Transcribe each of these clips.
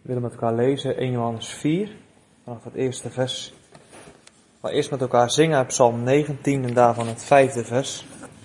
willen met elkaar lezen 1 Johannes 4, vanaf het eerste vers. Maar eerst met elkaar zingen uit Psalm 19 en daarvan het 5e vers.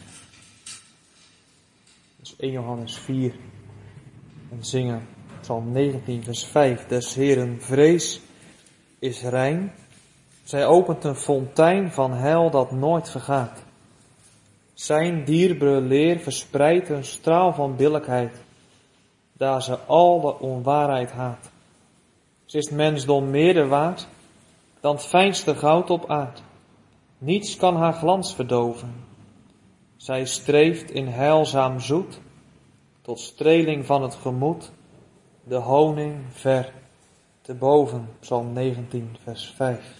Dus 1 Johannes 4 en zingen Psalm 19 vers 5. Des Heeren vrees is rein. Zij opent een fontein van heil dat nooit vergaat. Zijn dierbare leer verspreidt een straal van billijkheid, daar ze al de onwaarheid haat. Ze is mensdom meerder waard dan het fijnste goud op aard. Niets kan haar glans verdoven. Zij streeft in heilzaam zoet, tot streling van het gemoed, de honing ver te boven. Psalm 19 vers 5.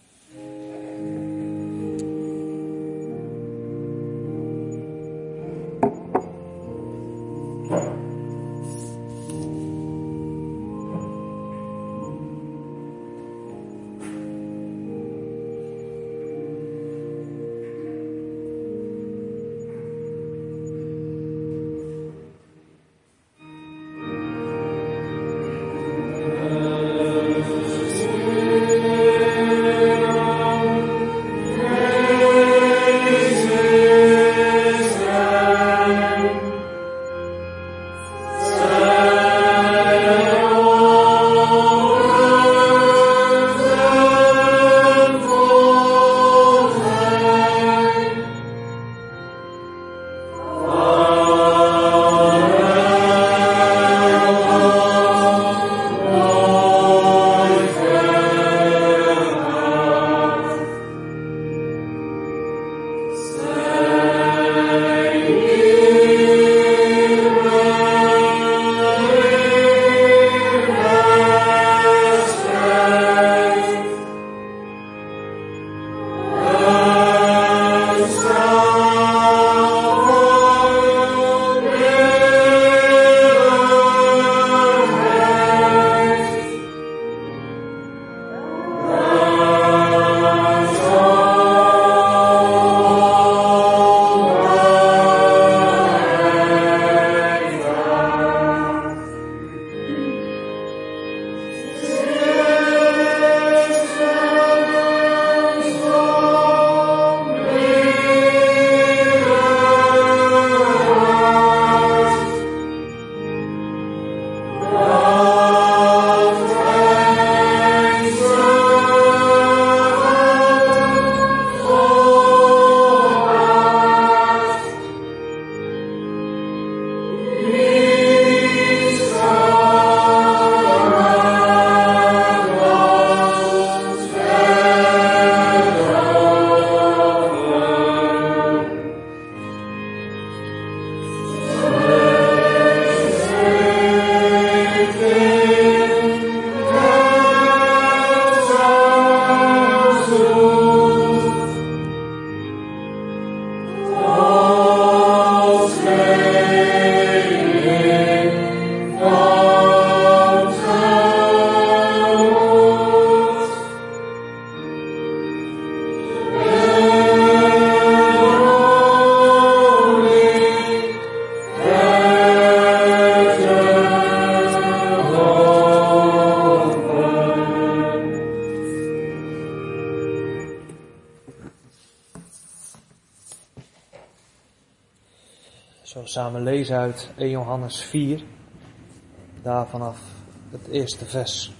Zo samen lezen uit 1 Johannes 4, daar vanaf het eerste vers.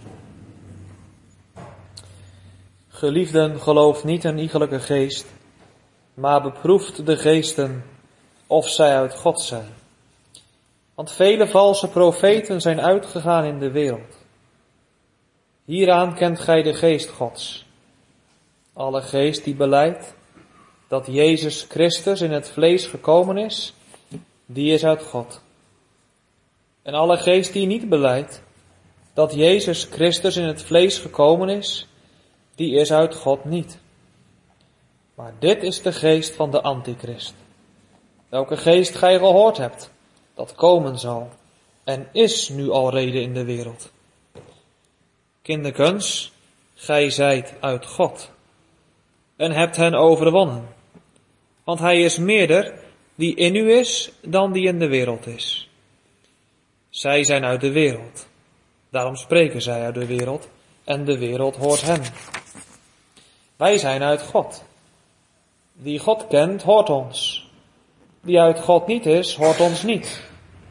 Geliefden, geloof niet een iegelijke geest, maar beproeft de geesten of zij uit God zijn. Want vele valse profeten zijn uitgegaan in de wereld. Hieraan kent gij de geest Gods. Alle geest die belijdt dat Jezus Christus in het vlees gekomen is, die is uit God. En alle geest die niet belijdt dat Jezus Christus in het vlees gekomen is, die is uit God niet. Maar dit is de geest van de Antichrist, welke geest gij gehoord hebt, dat komen zal en is nu alrede in de wereld. Kinderkens, gij zijt uit God en hebt hen overwonnen, want hij is meerder die in u is dan die in de wereld is. Zij zijn uit de wereld Daarom spreken zij uit de wereld en de wereld hoort hen. Wij zijn uit God. Die God kent, hoort ons. Die uit God niet is, hoort ons niet.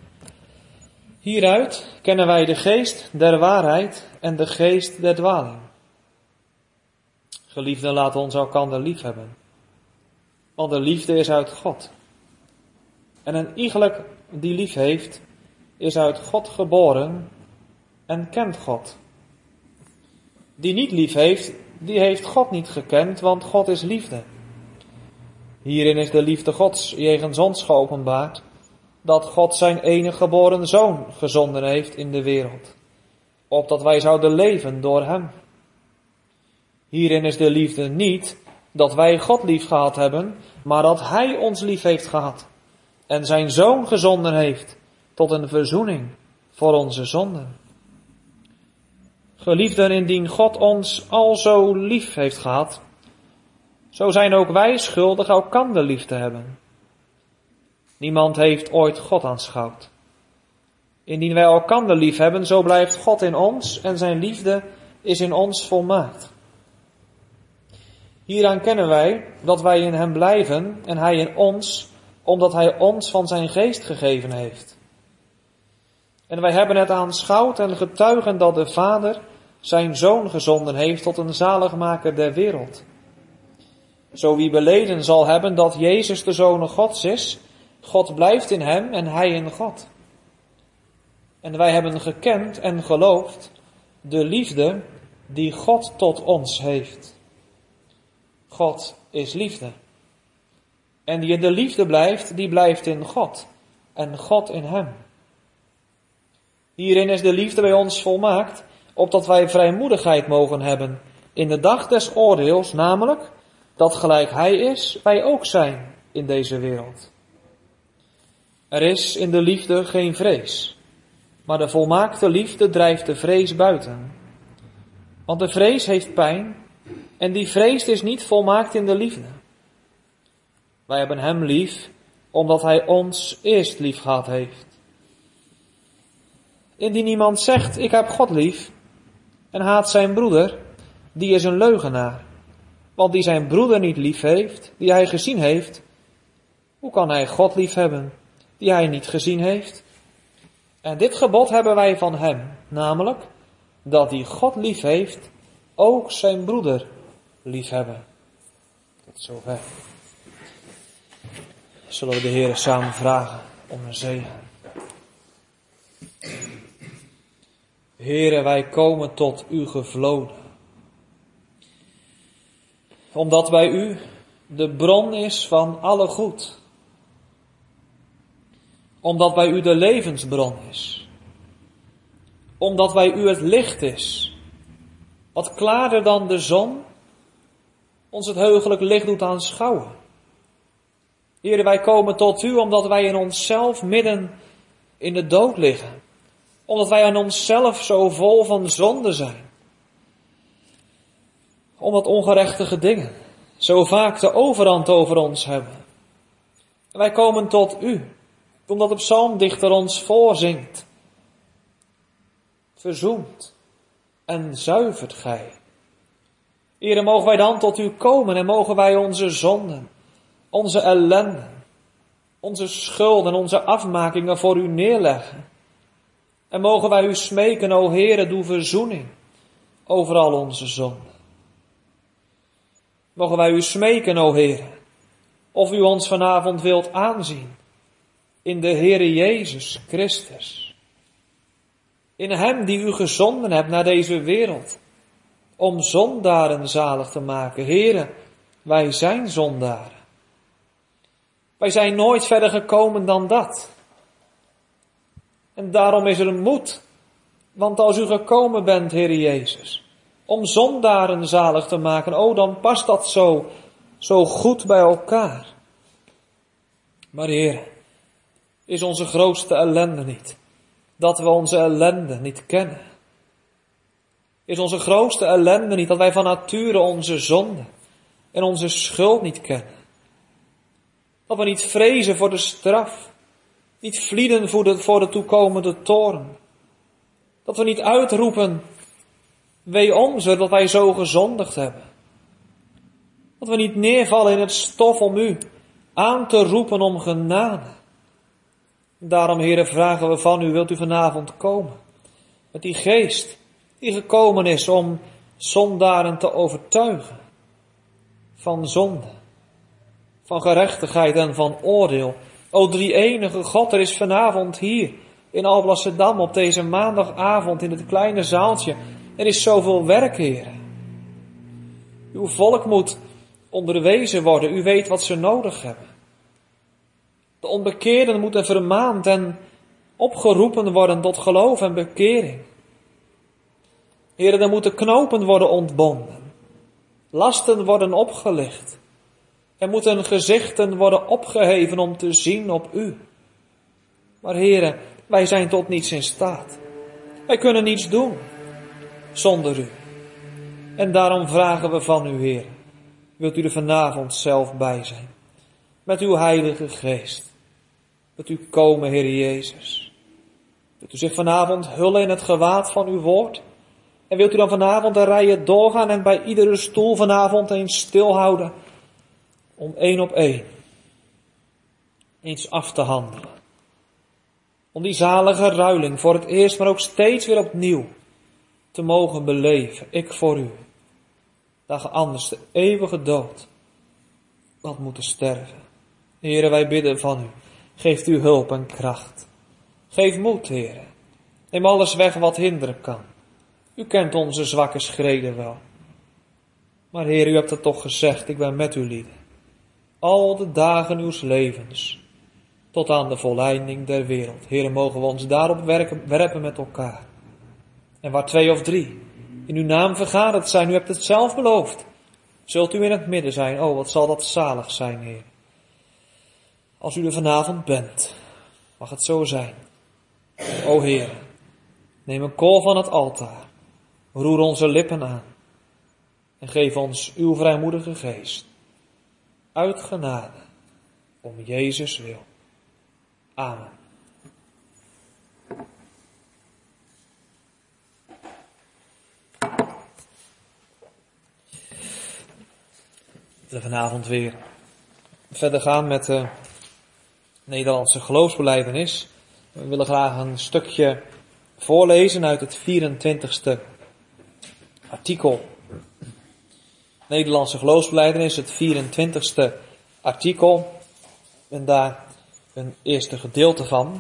Hieruit kennen wij de geest der waarheid en de geest der dwaling. Geliefden, laten ons elkander lief hebben. Want de liefde is uit God. En een iegelijk die lief heeft, is uit God geboren en kent God. Die niet lief heeft, die heeft God niet gekend, want God is liefde. Hierin is de liefde Gods jegens ons geopenbaard, dat God zijn enige geboren Zoon gezonden heeft in de wereld, opdat wij zouden leven door hem. Hierin is de liefde niet dat wij God lief gehad hebben, maar dat hij ons lief heeft gehad en zijn Zoon gezonden heeft tot een verzoening voor onze zonden. Geliefden, indien God ons al zo lief heeft gehad, zo zijn ook wij schuldig elkander lief te hebben. Niemand heeft ooit God aanschouwd. Indien wij elkander lief hebben, zo blijft God in ons en zijn liefde is in ons volmaakt. Hieraan kennen wij dat wij in hem blijven en hij in ons, omdat hij ons van zijn geest gegeven heeft. En wij hebben het aanschouwd en getuigen dat de Vader zijn Zoon gezonden heeft tot een zaligmaker der wereld. Zo wie beleden zal hebben dat Jezus de Zoon Gods is, God blijft in hem en hij in God. En wij hebben gekend en geloofd de liefde die God tot ons heeft. God is liefde. En die in de liefde blijft, die blijft in God en God in hem. Hierin is de liefde bij ons volmaakt, opdat wij vrijmoedigheid mogen hebben in de dag des oordeels, namelijk dat gelijk hij is, wij ook zijn in deze wereld. Er is in de liefde geen vrees, maar de volmaakte liefde drijft de vrees buiten. Want de vrees heeft pijn en die vrees is niet volmaakt in de liefde. Wij hebben hem lief, omdat hij ons eerst lief gehad heeft. Indien iemand zegt, ik heb God lief, en haat zijn broeder, die is een leugenaar. Want die zijn broeder niet lief heeft, die hij gezien heeft, hoe kan hij God lief hebben, die hij niet gezien heeft? En dit gebod hebben wij van hem, namelijk, dat die God lief heeft, ook zijn broeder lief hebben. Tot zover. Zullen we de Heer samen vragen om een zegen. Heere, wij komen tot u gevloden. Omdat bij u de bron is van alle goed. Omdat bij u de levensbron is. Omdat bij u het licht is. Wat klaarder dan de zon ons het heugelijk licht doet aanschouwen. Heere, wij komen tot u omdat wij in onszelf midden in de dood liggen. Omdat wij aan onszelf zo vol van zonde zijn. Omdat ongerechtige dingen zo vaak de overhand over ons hebben. En wij komen tot u, omdat de psalmdichter ons voorzingt. Verzoent en zuivert gij. Heere, mogen wij dan tot u komen en mogen wij onze zonden, onze ellende, onze schulden, onze afmakingen voor u neerleggen. En mogen wij u smeken, o Heere, doe verzoening over al onze zonden. Mogen wij u smeken, o Heere, of u ons vanavond wilt aanzien in de Heere Jezus Christus. In hem die u gezonden hebt naar deze wereld, om zondaren zalig te maken. Heere, wij zijn zondaren. Wij zijn nooit verder gekomen dan dat. En daarom is er een moed, want als u gekomen bent, Heere Jezus, om zondaren zalig te maken, oh, dan past dat zo goed bij elkaar. Maar Heere, is onze grootste ellende niet dat we onze ellende niet kennen? Is onze grootste ellende niet dat wij van nature onze zonde en onze schuld niet kennen? Dat we niet vrezen voor de straf, niet vlieden voor de toekomende toorn. Dat we niet uitroepen, wee ons dat wij zo gezondigd hebben. Dat we niet neervallen in het stof om u aan te roepen om genade. Daarom, Heere, vragen we van u, wilt u vanavond komen? Met die geest die gekomen is om zondaren te overtuigen. Van zonde, van gerechtigheid en van oordeel. O drie-enige God, er is vanavond hier in Alblasserdam op deze maandagavond in het kleine zaaltje. Er is zoveel werk, Heere. Uw volk moet onderwezen worden. U weet wat ze nodig hebben. De onbekeerden moeten vermaand en opgeroepen worden tot geloof en bekering. Heere, er moeten knopen worden ontbonden. Lasten worden opgelicht. Er moeten gezichten worden opgeheven om te zien op u. Maar Heere, wij zijn tot niets in staat. Wij kunnen niets doen zonder u. En daarom vragen we van u, Heer, wilt u er vanavond zelf bij zijn? Met uw Heilige Geest. Wilt u komen, Heer Jezus? Wilt u zich vanavond hullen in het gewaad van uw woord? En wilt u dan vanavond de rijen doorgaan en bij iedere stoel vanavond eens stilhouden om één op één eens af te handelen? Om die zalige ruiling voor het eerst, maar ook steeds weer opnieuw te mogen beleven. Ik voor u. Dat ge anders de eeuwige dood had moeten sterven. Heere, wij bidden van u. Geeft u hulp en kracht. Geef moed, Heere. Neem alles weg wat hinderen kan. U kent onze zwakke schreden wel. Maar Heer, u hebt het toch gezegd, ik ben met u lieden. Al de dagen uws levens. Tot aan de volleinding der wereld. Heer, mogen we ons daarop werpen met elkaar. En waar 2 of 3 in uw naam vergaderd zijn, u hebt het zelf beloofd. Zult u in het midden zijn, oh wat zal dat zalig zijn, Heer. Als u er vanavond bent, mag het zo zijn. O Heer, neem een kool van het altaar. Roer onze lippen aan. En geef ons uw vrijmoedige geest. Uit genade. Om Jezus wil. Amen. We willen vanavond weer verder gaan met de Nederlandse geloofsbelijdenis. We willen graag een stukje voorlezen uit het 24e artikel. Nederlandse geloofsbelijdenis, het 24e artikel. En daar een eerste gedeelte van.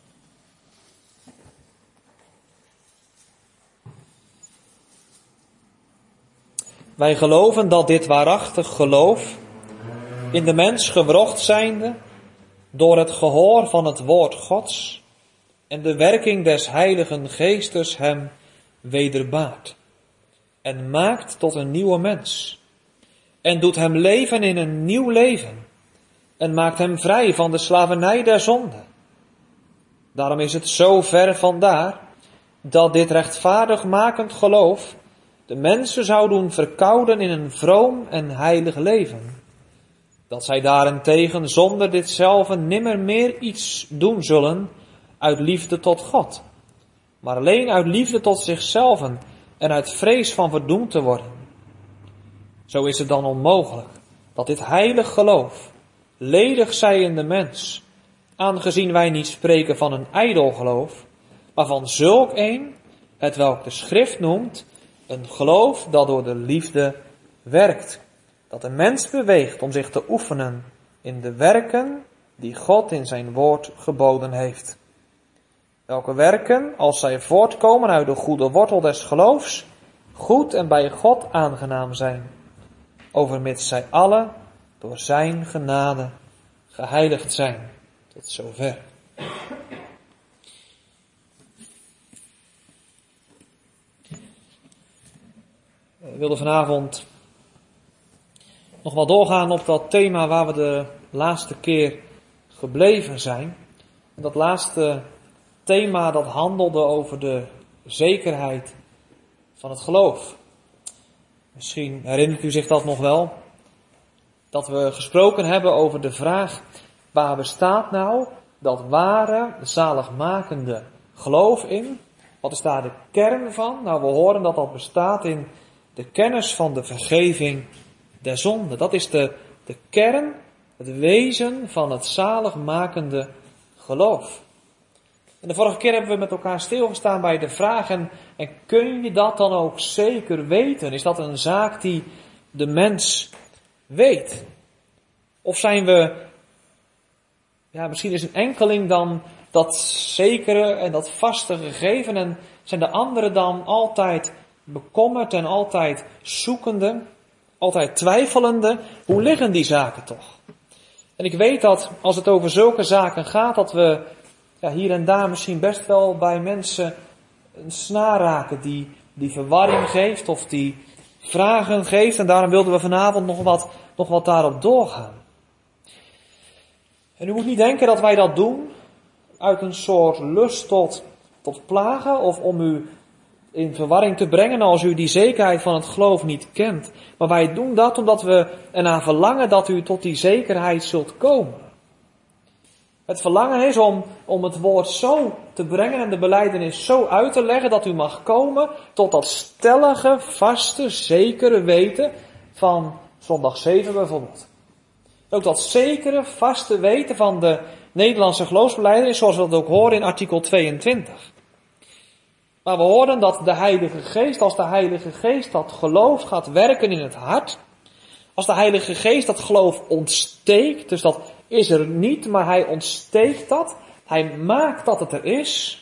Wij geloven dat dit waarachtig geloof in de mens gewrocht zijnde door het gehoor van het woord Gods en de werking des Heiligen Geestes hem wederbaart en maakt tot een nieuwe mens en doet hem leven in een nieuw leven en maakt hem vrij van de slavernij der zonde. Daarom is het zo ver vandaar dat dit rechtvaardigmakend geloof de mensen zou doen verkouden in een vroom en heilig leven. Dat zij daarentegen zonder ditzelfde nimmer meer iets doen zullen uit liefde tot God, maar alleen uit liefde tot zichzelf en uit vrees van verdoemd te worden. Zo is het dan onmogelijk dat dit heilig geloof ledig zij in de mens, aangezien wij niet spreken van een ijdel geloof, maar van zulk een, hetwelk de Schrift noemt, een geloof dat door de liefde werkt. Dat de mens beweegt om zich te oefenen in de werken die God in zijn woord geboden heeft. Welke werken, als zij voortkomen uit de goede wortel des geloofs, goed en bij God aangenaam zijn, overmits zij alle door zijn genade geheiligd zijn. Tot zover. We wilden vanavond nog wel doorgaan op dat thema waar we de laatste keer gebleven zijn. En dat laatste thema dat handelde over de zekerheid van het geloof. Misschien herinnert u zich dat nog wel. Dat we gesproken hebben over de vraag, waar bestaat nou dat ware, zaligmakende geloof in, Wat is daar de kern van? Nou, we horen dat dat bestaat in de kennis van de vergeving der zonde. Dat is de kern, het wezen van het zaligmakende geloof. En de vorige keer hebben we met elkaar stilgestaan bij de vraag, en kun je dat dan ook zeker weten? Is dat een zaak die de mens weet? Of zijn we, misschien is een enkeling dan dat zekere en dat vaste gegeven, en zijn de anderen dan altijd bekommerd en altijd zoekende, altijd twijfelende? Hoe liggen die zaken toch? En ik weet dat als het over zulke zaken gaat, dat we hier en daar misschien best wel bij mensen een snaar raken die verwarring geeft of die vragen geeft. En daarom wilden we vanavond nog wat daarop doorgaan. En u moet niet denken dat wij dat doen uit een soort lust tot plagen of om u in verwarring te brengen als u die zekerheid van het geloof niet kent. Maar wij doen dat omdat we ernaar verlangen dat u tot die zekerheid zult komen. Het verlangen is om het woord zo te brengen en de belijdenis zo uit te leggen dat u mag komen tot dat stellige, vaste, zekere weten van zondag 7 bijvoorbeeld. Ook dat zekere, vaste weten van de Nederlandse geloofsbelijdenis, zoals we dat ook horen in artikel 22. Maar we horen dat de Heilige Geest, als de Heilige Geest dat geloof gaat werken in het hart, als de Heilige Geest dat geloof ontsteekt, dus dat is er niet, maar hij ontsteekt dat, hij maakt dat het er is,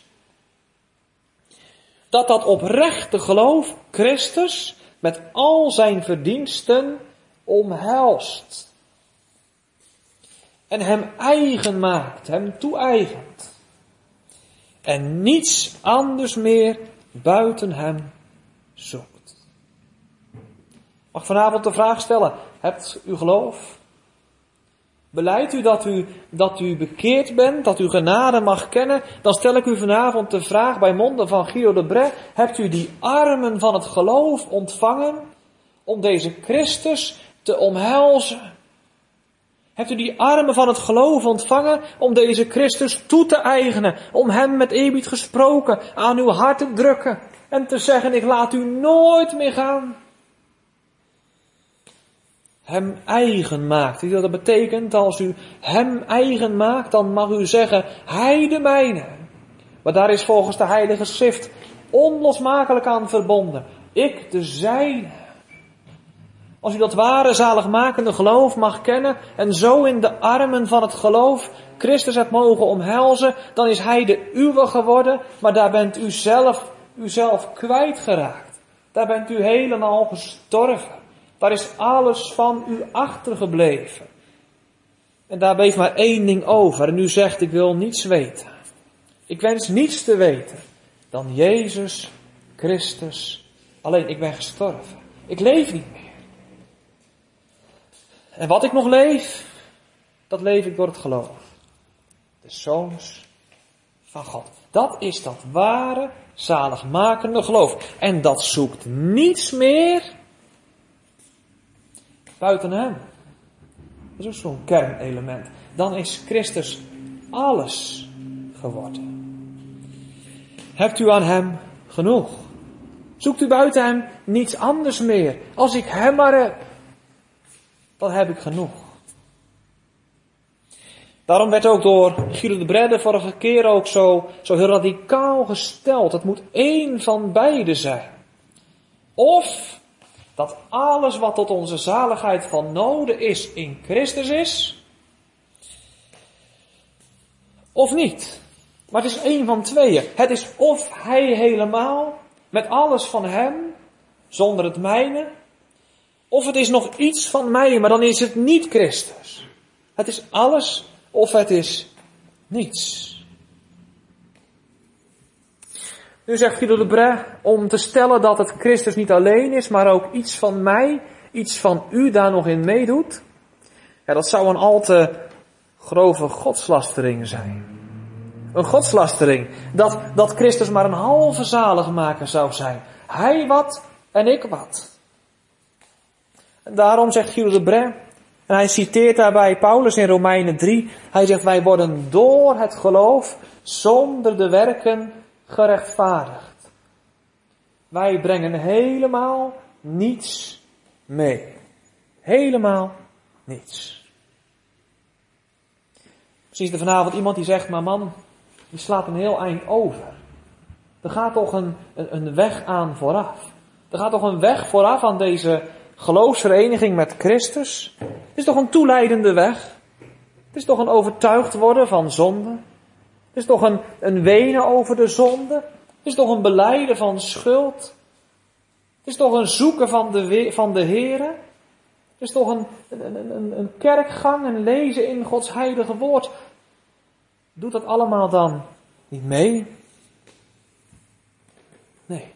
dat oprechte geloof Christus met al zijn verdiensten omhelst. En hem eigen maakt, hem toe-eigent. En niets anders meer buiten hem zoekt. Mag ik vanavond de vraag stellen, hebt u geloof? Belijdt u dat u bekeerd bent, dat u genade mag kennen? Dan stel ik u vanavond de vraag bij monden van Guido de Bret, hebt u die armen van het geloof ontvangen om deze Christus te omhelzen? Hebt u die armen van het geloof ontvangen om deze Christus toe te eigenen, om hem met eerbied gesproken aan uw hart te drukken en te zeggen, ik laat u nooit meer gaan? Hem eigen maakt. Dat betekent, als u hem eigen maakt, dan mag u zeggen, hij de mijne. Maar daar is volgens de Heilige Schrift onlosmakelijk aan verbonden. Ik de zijne. Als u dat ware zaligmakende geloof mag kennen en zo in de armen van het geloof Christus hebt mogen omhelzen, dan is hij de uwe geworden, maar daar bent u zelf kwijtgeraakt. Daar bent u helemaal gestorven. Daar is alles van u achtergebleven. En daar bleef maar één ding over. En u zegt, ik wil niets weten. Ik wens niets te weten dan Jezus Christus. Alleen, ik ben gestorven. Ik leef niet meer. En wat ik nog leef, dat leef ik door het geloof. De Zoons van God. Dat is dat ware, zaligmakende geloof. En dat zoekt niets meer buiten hem. Dat is ook zo'n kernelement. Dan is Christus alles geworden. Hebt u aan hem genoeg? Zoekt u buiten hem niets anders meer? Als ik hem maar heb, dan heb ik genoeg. Daarom werd ook door Guido de Bret de vorige keer ook zo heel radicaal gesteld. Het moet één van beide zijn. Of dat alles wat tot onze zaligheid van noden is in Christus is. Of niet. Maar het is één van tweeën. Het is of hij helemaal, met alles van hem, zonder het mijne. Of het is nog iets van mij, maar dan is het niet Christus. Het is alles of het is niets. Nu zegt Guido de Bret, om te stellen dat het Christus niet alleen is, maar ook iets van mij, iets van u daar nog in meedoet. Ja, dat zou een al te grove godslastering zijn. Een godslastering. Dat Christus maar een halve zaligmaker zou zijn. Hij wat en ik wat. En daarom zegt Guido de Bret, en hij citeert daarbij Paulus in Romeinen 3. Hij zegt, wij worden door het geloof zonder de werken gerechtvaardigd. Wij brengen helemaal niets mee. Helemaal niets. Misschien is er vanavond iemand die zegt, maar man, die slaat een heel eind over. Er gaat toch een weg aan vooraf. Er gaat toch een weg vooraf aan deze geloofsvereniging met Christus. Het is toch een toeleidende weg. Het is toch een overtuigd worden van zonde. Het is toch een wenen over de zonde. Het is toch een belijden van schuld. Het is toch een zoeken van de Here. Het is toch een kerkgang, een lezen in Gods heilige woord. Doet dat allemaal dan niet mee? Nee.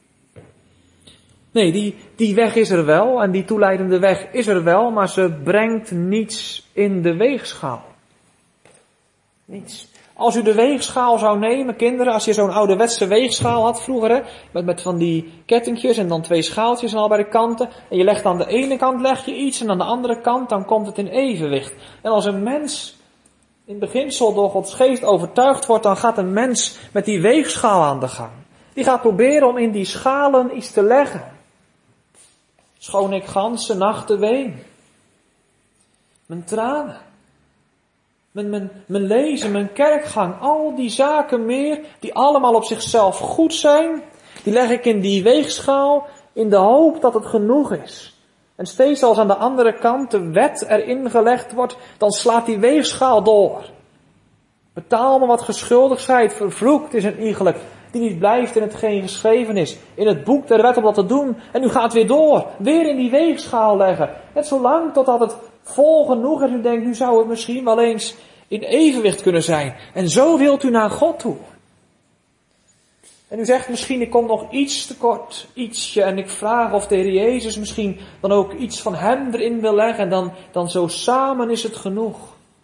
Nee, die weg is er wel en die toeleidende weg is er wel, maar ze brengt niets in de weegschaal. Niets. Als u de weegschaal zou nemen, kinderen, als je zo'n ouderwetse weegschaal had vroeger, hè, met van die kettingjes en dan 2 schaaltjes en al bij de kanten, en je legt aan de ene kant leg je iets en aan de andere kant, dan komt het in evenwicht. En als een mens in beginsel door Gods geest overtuigd wordt, dan gaat een mens met die weegschaal aan de gang. Die gaat proberen om in die schalen iets te leggen. Schoon ik ganse nachten ween. Mijn tranen. Mijn lezen, mijn kerkgang, al die zaken meer, die allemaal op zichzelf goed zijn, die leg ik in die weegschaal in de hoop dat het genoeg is. En steeds als aan de andere kant de wet erin gelegd wordt, dan slaat die weegschaal door. Betaal me wat geschuldigd zijt, vervloekt is een iegelijk, die niet blijft in hetgeen geschreven is, in het boek der wet om dat te doen. En u gaat weer door, weer in die weegschaal leggen. Net zolang totdat het vol genoeg is. U denkt, nu zou het misschien wel eens in evenwicht kunnen zijn. En zo wilt u naar God toe. En u zegt misschien, ik kom nog iets tekort, ietsje. En ik vraag of de Heer Jezus misschien dan ook iets van hem erin wil leggen. En dan zo samen is het genoeg.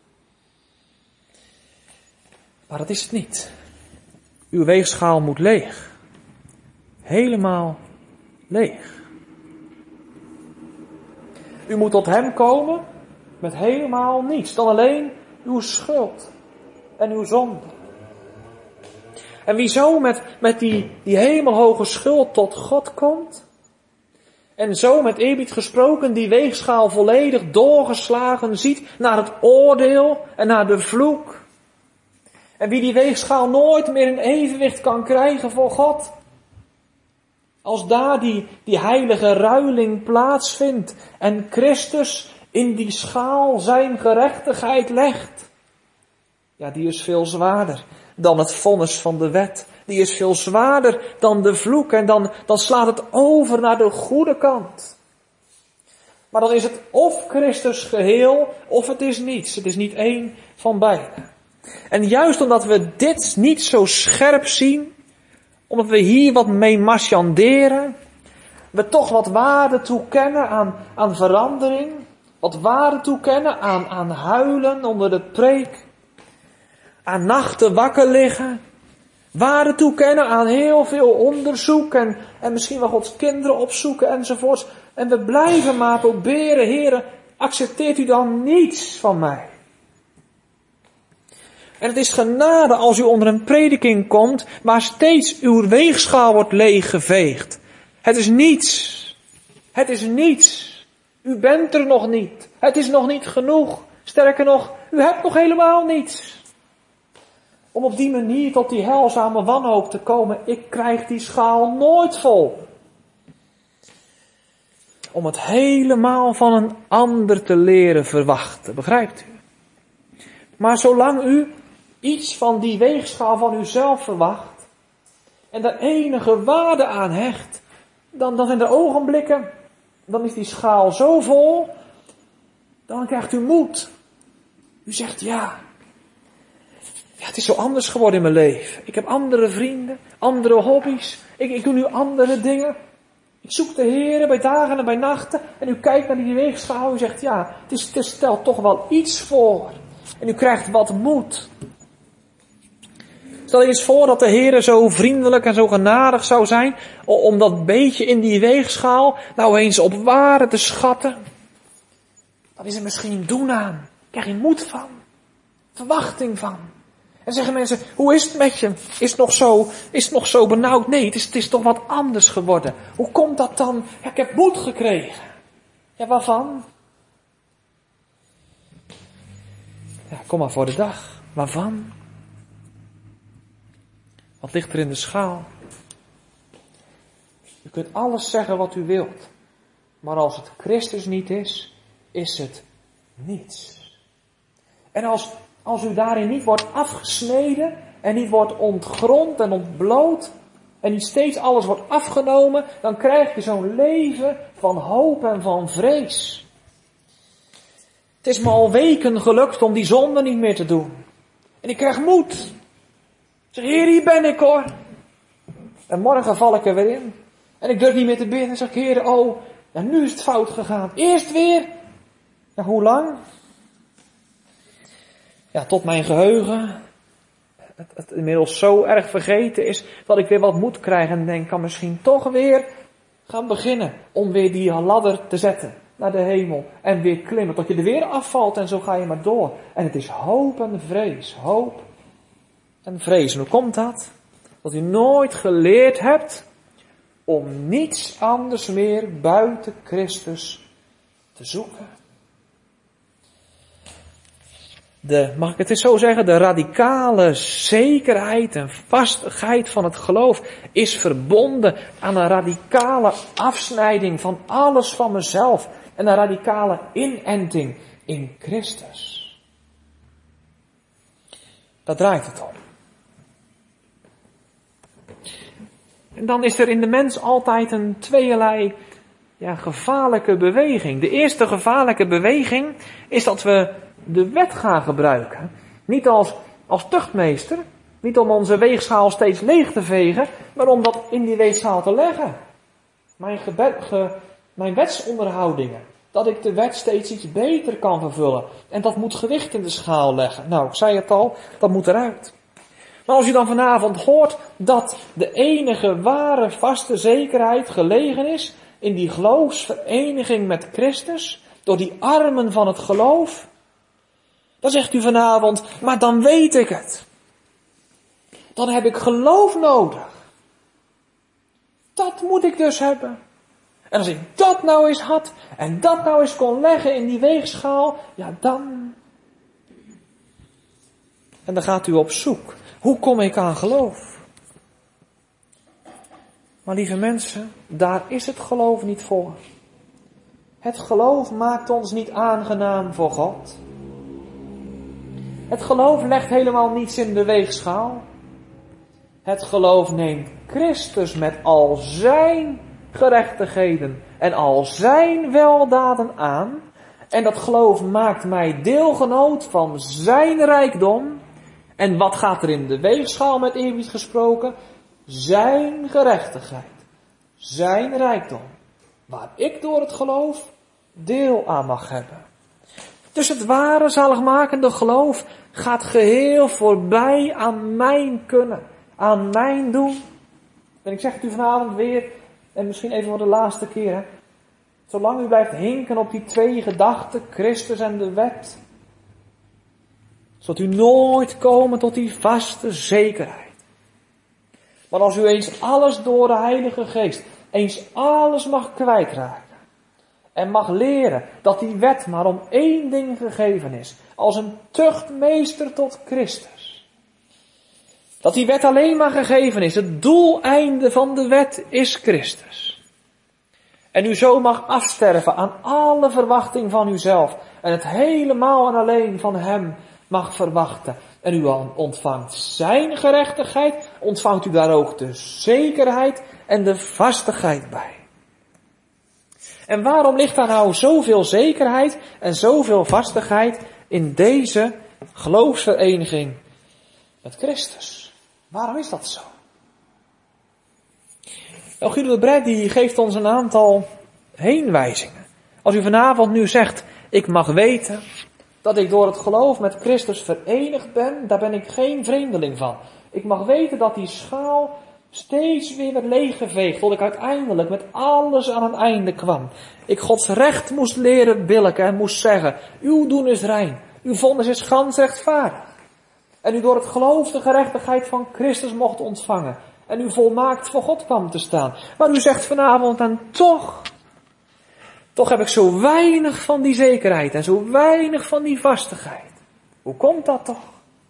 Maar dat is het niet. Uw weegschaal moet leeg. Helemaal leeg. U moet tot hem komen met helemaal niets. Dan alleen uw schuld en uw zonde. En wie zo met die hemelhoge schuld tot God komt. En zo met eerbied gesproken die weegschaal volledig doorgeslagen ziet naar het oordeel en naar de vloek. En wie die weegschaal nooit meer in evenwicht kan krijgen voor God. Als daar die heilige ruiling plaatsvindt en Christus in die schaal zijn gerechtigheid legt. Ja, die is veel zwaarder dan het vonnis van de wet. Die is veel zwaarder dan de vloek en dan slaat het over naar de goede kant. Maar dan is het of Christus geheel of het is niets. Het is niet één van beide. En juist omdat we dit niet zo scherp zien, omdat we hier wat mee marchanderen, we toch wat waarde toekennen aan verandering, wat waarde toekennen aan huilen onder de preek, aan nachten wakker liggen, waarde toekennen aan heel veel onderzoek en misschien wel Gods kinderen opzoeken enzovoorts. En we blijven maar proberen, Heere, accepteert u dan niets van mij? En het is genade als u onder een prediking komt, waar steeds uw weegschaal wordt leeggeveegd. Het is niets. Het is niets. U bent er nog niet. Het is nog niet genoeg. Sterker nog, u hebt nog helemaal niets. Om op die manier tot die heilzame wanhoop te komen, ik krijg die schaal nooit vol. Om het helemaal van een ander te leren verwachten, begrijpt u? Maar zolang u iets van die weegschaal van uzelf verwacht en daar enige waarde aan hecht, dan zijn er ogenblikken, dan is die schaal zo vol, dan krijgt u moed. U zegt ja, het is zo anders geworden in mijn leven. Ik heb andere vrienden, andere hobby's, ik doe nu andere dingen. Ik zoek de Heere bij dagen en bij nachten en u kijkt naar die weegschaal, u zegt ja, het stelt toch wel iets voor. En u krijgt wat moed. Stel je eens voor dat de Heere zo vriendelijk en zo genadig zou zijn om dat beetje in die weegschaal nou eens op waarde te schatten. Dan is er misschien doen aan. Krijg je moed van. Verwachting van. En zeggen mensen, hoe is het met je? Is het nog zo benauwd? Nee, het is toch wat anders geworden. Hoe komt dat dan? Ja, ik heb moed gekregen. Ja, waarvan? Ja, kom maar voor de dag. Waarvan? Wat ligt er in de schaal? U kunt alles zeggen wat u wilt. Maar als het Christus niet is, is het niets. En als u daarin niet wordt afgesneden en niet wordt ontgrond en ontbloot en niet steeds alles wordt afgenomen, dan krijg je zo'n leven van hoop en van vrees. Het is me al weken gelukt om die zonde niet meer te doen. En ik krijg moed. Ik zeg, Heer, hier ben ik hoor. En morgen val ik er weer in. En ik durf niet meer te bidden. En zeg ik, Heer, ja, nu is het fout gegaan. Eerst weer. Ja, hoe lang? Ja, tot mijn geheugen het inmiddels zo erg vergeten is dat ik weer wat moed krijg en denk, kan misschien toch weer gaan beginnen om weer die ladder te zetten naar de hemel en weer klimmen tot je er weer afvalt en zo ga je maar door. En het is hoop en vrees, hoop en vrees. En hoe komt dat? Dat u nooit geleerd hebt om niets anders meer buiten Christus te zoeken. Mag ik het eens zo zeggen, de radicale zekerheid en vastigheid van het geloof is verbonden aan een radicale afsnijding van alles van mezelf en een radicale inenting in Christus. Daar draait het om. En dan is er in de mens altijd een tweeërlei gevaarlijke beweging. De eerste gevaarlijke beweging is dat we de wet gaan gebruiken. Niet als tuchtmeester. Niet om onze weegschaal steeds leeg te vegen. Maar om dat in die weegschaal te leggen. Mijn wetsonderhoudingen. Dat ik de wet steeds iets beter kan vervullen. En dat moet gewicht in de schaal leggen. Nou, ik zei het al. Dat moet eruit. Maar als je dan vanavond hoort dat de enige ware vaste zekerheid gelegen is in die geloofsvereniging met Christus, door die armen van het geloof, dan zegt u vanavond, maar dan weet ik het. Dan heb ik geloof nodig. Dat moet ik dus hebben. En als ik dat nou eens had en dat nou eens kon leggen in die weegschaal, ja dan. En dan gaat u op zoek. Hoe kom ik aan geloof? Maar lieve mensen, daar is het geloof niet voor. Het geloof maakt ons niet aangenaam voor God. Het geloof legt helemaal niets in de weegschaal. Het geloof neemt Christus met al zijn gerechtigheden en al zijn weldaden aan. En dat geloof maakt mij deelgenoot van zijn rijkdom. En wat gaat er in de weegschaal met eerbied gesproken? Zijn gerechtigheid. Zijn rijkdom. Waar ik door het geloof deel aan mag hebben. Dus het ware zaligmakende geloof gaat geheel voorbij aan mijn kunnen. Aan mijn doen. En ik zeg het u vanavond weer. En misschien even voor de laatste keer. Hè. Zolang u blijft hinken op die twee gedachten. Christus en de wet. Zult u nooit komen tot die vaste zekerheid. Maar als u eens alles door de Heilige Geest, eens alles mag kwijtraken. En mag leren dat die wet maar om één ding gegeven is. Als een tuchtmeester tot Christus. Dat die wet alleen maar gegeven is. Het doeleinde van de wet is Christus. En u zo mag afsterven aan alle verwachting van uzelf. En het helemaal en alleen van hem mag verwachten. En u ontvangt zijn gerechtigheid, ontvangt u daar ook de zekerheid en de vastigheid bij. En waarom ligt daar nou zoveel zekerheid en zoveel vastigheid in deze geloofsvereniging met Christus? Waarom is dat zo? Nou, Guido de Brij die geeft ons een aantal heenwijzingen. Als u vanavond nu zegt, ik mag weten dat ik door het geloof met Christus verenigd ben, daar ben ik geen vreemdeling van. Ik mag weten dat die schaal steeds weer werd leeggeveegd, tot ik uiteindelijk met alles aan een einde kwam. Ik Gods recht moest leren billijken en moest zeggen, uw doen is rein, uw vonnis is gans rechtvaardig. En u door het geloof de gerechtigheid van Christus mocht ontvangen. En u volmaakt voor God kwam te staan. Maar u zegt vanavond en toch heb ik zo weinig van die zekerheid en zo weinig van die vastigheid. Hoe komt dat toch?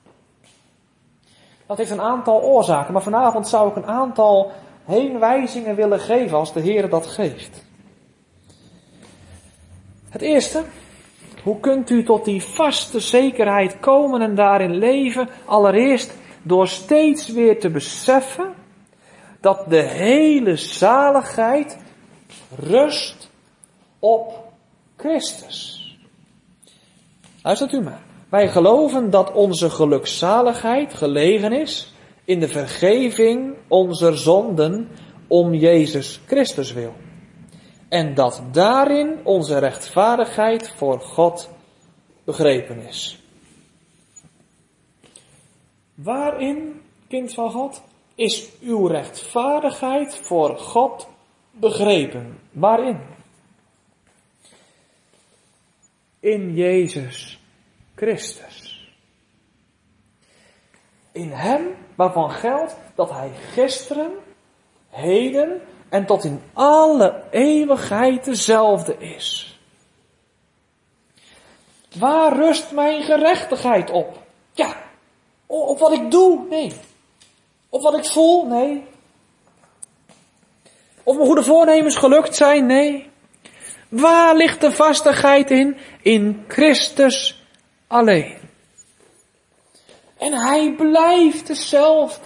Dat heeft een aantal oorzaken, maar vanavond zou ik een aantal heenwijzingen willen geven als de Heer dat geeft. Het eerste, hoe kunt u tot die vaste zekerheid komen en daarin leven? Allereerst door steeds weer te beseffen dat de hele zaligheid rust op Christus. Luistert u maar. Wij geloven dat onze gelukzaligheid gelegen is in de vergeving onze zonden om Jezus Christus wil. En dat daarin onze rechtvaardigheid voor God begrepen is. Waarin, kind van God, is uw rechtvaardigheid voor God begrepen? Waarin? In Jezus Christus. In hem waarvan geldt dat hij gisteren, heden en tot in alle eeuwigheid dezelfde is. Waar rust mijn gerechtigheid op? Ja, op wat ik doe? Nee. Op wat ik voel? Nee. Of mijn goede voornemens gelukt zijn? Nee. Waar ligt de vastigheid in? In Christus alleen. En hij blijft dezelfde.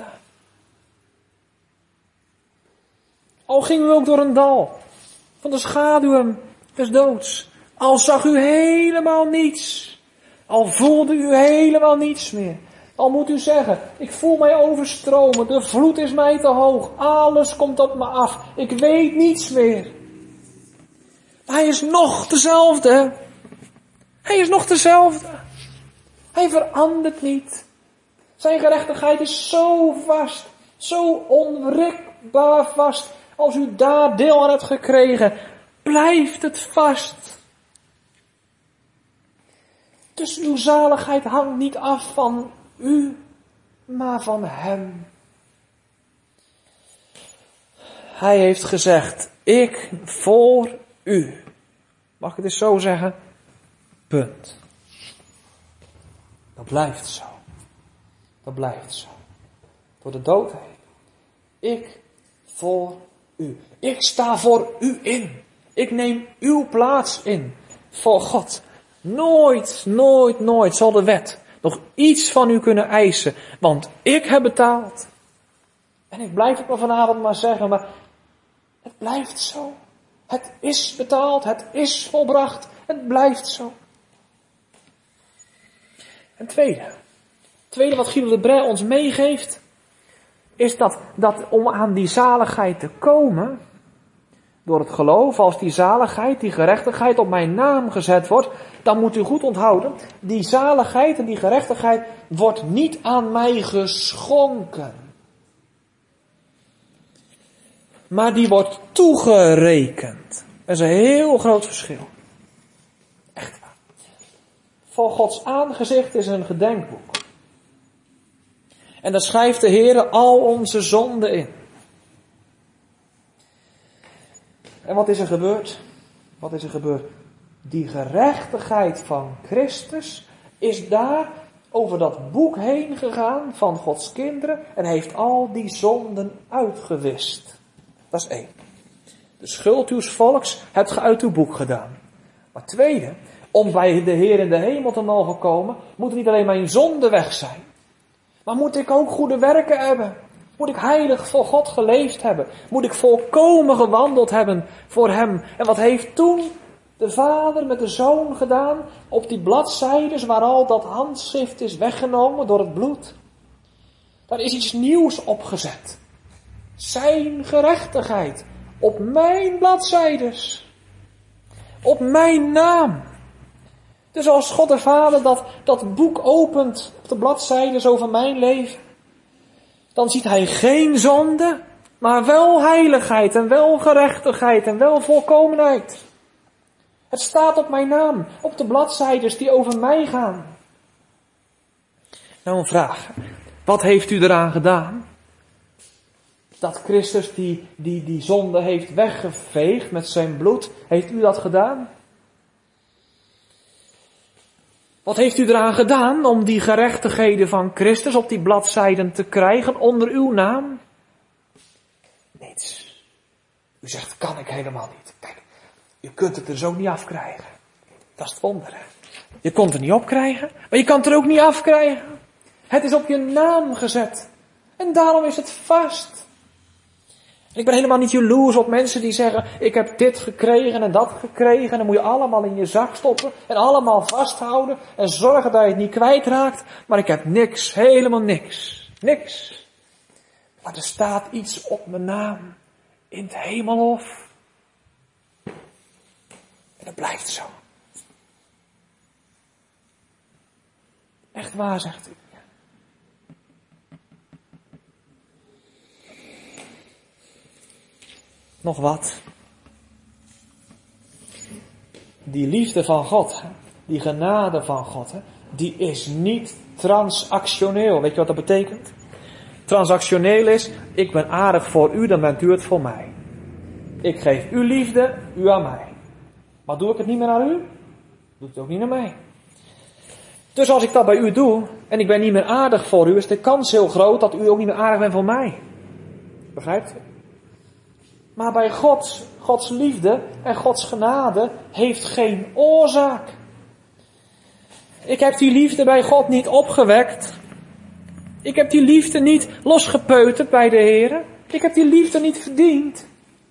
Al ging u ook door een dal van de schaduwen des doods. Al zag u helemaal niets. Al voelde u helemaal niets meer. Al moet u zeggen, ik voel mij overstromen. De vloed is mij te hoog. Alles komt op me af. Ik weet niets meer. Hij is nog dezelfde. Hij is nog dezelfde. Hij verandert niet. Zijn gerechtigheid is zo vast. Zo onwrikbaar vast. Als u daar deel aan hebt gekregen, blijft het vast. Dus uw zaligheid hangt niet af van u, maar van hem. Hij heeft gezegd, ik voor u. Mag ik het eens zo zeggen? Punt. Dat blijft zo. Dat blijft zo. Door de dood heen. Ik voor u. Ik sta voor u in. Ik neem uw plaats in. Voor God. Nooit, nooit, nooit zal de wet nog iets van u kunnen eisen. Want ik heb betaald. En ik blijf het maar vanavond maar zeggen. Maar het blijft zo. Het is betaald. Het is volbracht. Het blijft zo. En tweede wat Guido de Brij ons meegeeft, is dat om aan die zaligheid te komen, door het geloof, als die zaligheid, die gerechtigheid op mijn naam gezet wordt, dan moet u goed onthouden, die zaligheid en die gerechtigheid wordt niet aan mij geschonken. Maar die wordt toegerekend. Dat is een heel groot verschil. Echt waar. Voor Gods aangezicht is een gedenkboek. En daar schrijft de Heer al onze zonden in. En wat is er gebeurd? Wat is er gebeurd? Die gerechtigheid van Christus is daar over dat boek heen gegaan van Gods kinderen en heeft al die zonden uitgewist. Dat is 1. De schuld uws volks hebt ge uit uw boek gedaan. Maar tweede, om bij de Heer in de hemel te mogen komen, moeten niet alleen mijn zonden weg zijn. Maar moet ik ook goede werken hebben? Moet ik heilig voor God geleefd hebben? Moet ik volkomen gewandeld hebben voor hem? En wat heeft toen de Vader met de Zoon gedaan op die bladzijdes waar al dat handschrift is weggenomen door het bloed? Daar is iets nieuws opgezet. Zijn gerechtigheid op mijn bladzijdes. Op mijn naam. Dus als God de Vader dat boek opent op de bladzijdes over mijn leven, dan ziet hij geen zonde, maar wel heiligheid en wel gerechtigheid en wel volkomenheid. Het staat op mijn naam, op de bladzijdes die over mij gaan. Nou, een vraag. Wat heeft u eraan gedaan? Dat Christus die zonde heeft weggeveegd met zijn bloed. Heeft u dat gedaan? Wat heeft u eraan gedaan om die gerechtigheden van Christus op die bladzijden te krijgen onder uw naam? Niets. U zegt, kan ik helemaal niet. Kijk, u kunt het er zo niet afkrijgen. Dat is het wonder. Hè? Je kon het er niet opkrijgen, maar je kan het er ook niet afkrijgen. Het is op je naam gezet. En daarom is het vast. En ik ben helemaal niet jaloers op mensen die zeggen, ik heb dit gekregen en dat gekregen. En dan moet je allemaal in je zak stoppen en allemaal vasthouden en zorgen dat je het niet kwijtraakt. Maar ik heb niks, helemaal niks. Niks. Maar er staat iets op mijn naam in het hemelhof. En dat blijft zo. Echt waar, zegt u. Nog wat. Die liefde van God, die genade van God, die is niet transactioneel. Weet je wat dat betekent? Transactioneel is, ik ben aardig voor u, dan bent u het voor mij. Ik geef u liefde, u aan mij. Maar doe ik het niet meer naar u? Doe het ook niet naar mij. Dus als ik dat bij u doe, en ik ben niet meer aardig voor u, is de kans heel groot dat u ook niet meer aardig bent voor mij. Begrijpt u? Maar bij Gods liefde en Gods genade heeft geen oorzaak. Ik heb die liefde bij God niet opgewekt. Ik heb die liefde niet losgepeuterd bij de Heer. Ik heb die liefde niet verdiend.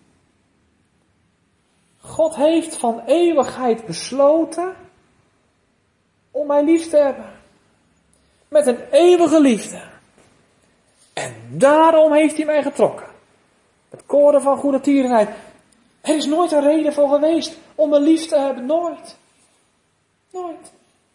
God heeft van eeuwigheid besloten om mij lief te hebben. Met een eeuwige liefde. En daarom heeft hij mij getrokken. Het koren van goede tierenheid. Er is nooit een reden voor geweest om me lief te hebben. Nooit. Nooit.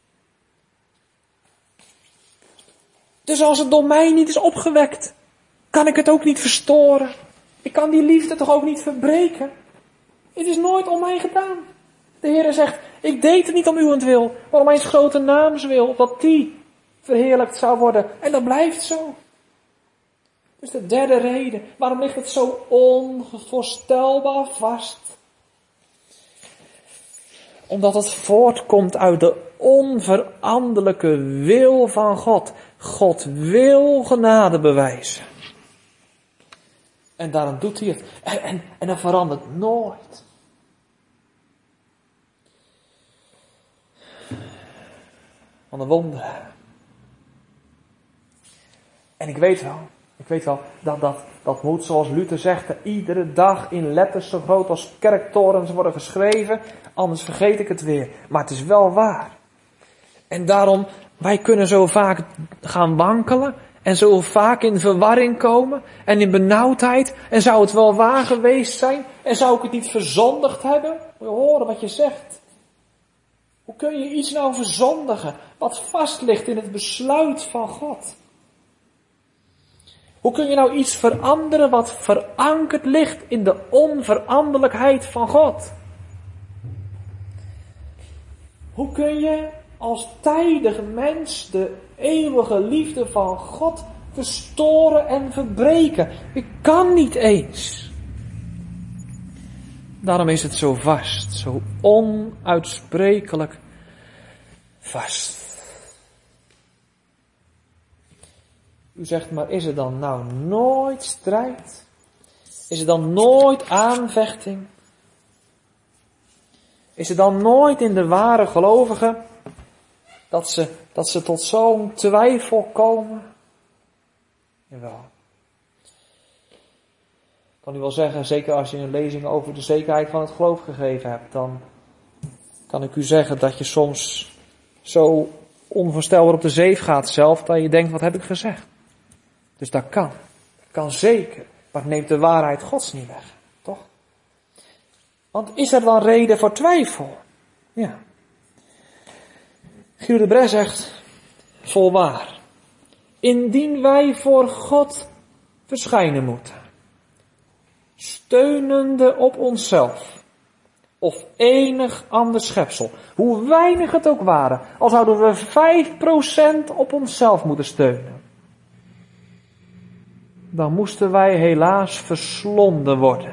Dus als het door mij niet is opgewekt, kan ik het ook niet verstoren. Ik kan die liefde toch ook niet verbreken. Het is nooit om mij gedaan. De Heer zegt, ik deed het niet om uwentwil, maar om mijn grote naams wil, opdat die verheerlijkt zou worden. En dat blijft zo. Dus de derde reden, waarom ligt het zo onvoorstelbaar vast? Omdat het voortkomt uit de onveranderlijke wil van God. God wil genade bewijzen. En daarom doet hij het. En dat verandert nooit. Wat een wonder. En ik weet wel dat moet, zoals Luther zegt, iedere dag in letters zo groot als kerktorens worden geschreven. Anders vergeet ik het weer. Maar het is wel waar. En daarom, wij kunnen zo vaak gaan wankelen. En zo vaak in verwarring komen. En in benauwdheid. En zou het wel waar geweest zijn? En zou ik het niet verzondigd hebben? Moet je horen wat je zegt. Hoe kun je iets nou verzondigen wat vast ligt in het besluit van God? Hoe kun je nou iets veranderen wat verankerd ligt in de onveranderlijkheid van God? Hoe kun je als tijdig mens de eeuwige liefde van God verstoren en verbreken? Je kan niet eens. Daarom is het zo vast, zo onuitsprekelijk vast. U zegt, maar is er dan nou nooit strijd? Is er dan nooit aanvechting? Is er dan nooit in de ware gelovigen dat ze tot zo'n twijfel komen? Jawel. Ik kan u wel zeggen, zeker als je een lezing over de zekerheid van het geloof gegeven hebt, dan kan ik u zeggen dat je soms zo onvoorstelbaar op de zeef gaat zelf, dat je denkt, wat heb ik gezegd? Dus dat kan. Dat kan zeker. Maar het neemt de waarheid Gods niet weg. Toch? Want is er dan reden voor twijfel? Ja. Guido de Brès zegt, volwaar. Indien wij voor God verschijnen moeten. Steunende op onszelf. of enig ander schepsel, hoe weinig het ook waren, al zouden we 5% op onszelf moeten steunen, dan moesten wij helaas verslonden worden.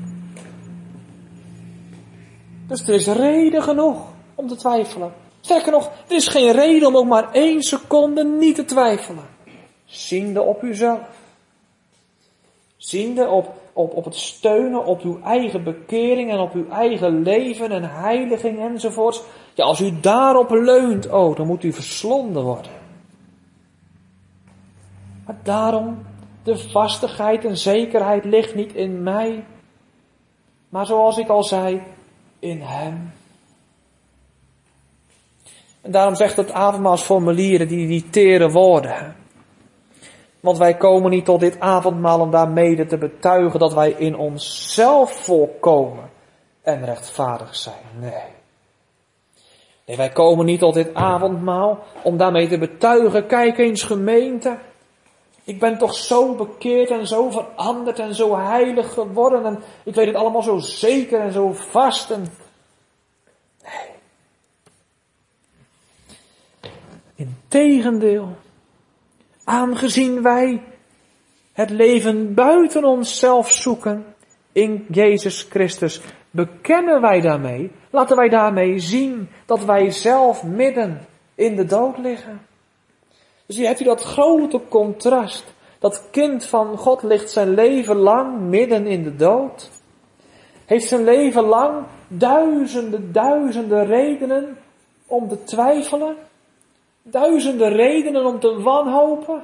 Dus er is reden genoeg om te twijfelen. Sterker nog, er is geen reden om ook maar 1 seconde niet te twijfelen. Ziende op uzelf. Ziende op het steunen op uw eigen bekering en op uw eigen leven en heiliging enzovoorts. Ja, als u daarop leunt, dan moet u verslonden worden. Maar daarom, de vastigheid en zekerheid ligt niet in mij, maar zoals ik al zei, in hem. En daarom zegt het avondmaalsformulieren die tere woorden. Want wij komen niet tot dit avondmaal om daarmede te betuigen dat wij in onszelf volkomen en rechtvaardig zijn. Nee, wij komen niet tot dit avondmaal om daarmee te betuigen, kijk eens gemeente, ik ben toch zo bekeerd en zo veranderd en zo heilig geworden en ik weet het allemaal zo zeker en zo vast. Nee. Integendeel. Aangezien wij het leven buiten onszelf zoeken in Jezus Christus, bekennen wij daarmee, laten wij daarmee zien dat wij zelf midden in de dood liggen. Dus hier hebt u dat grote contrast. Dat kind van God ligt zijn leven lang midden in de dood. Heeft zijn leven lang duizenden redenen om te twijfelen. Duizenden redenen om te wanhopen.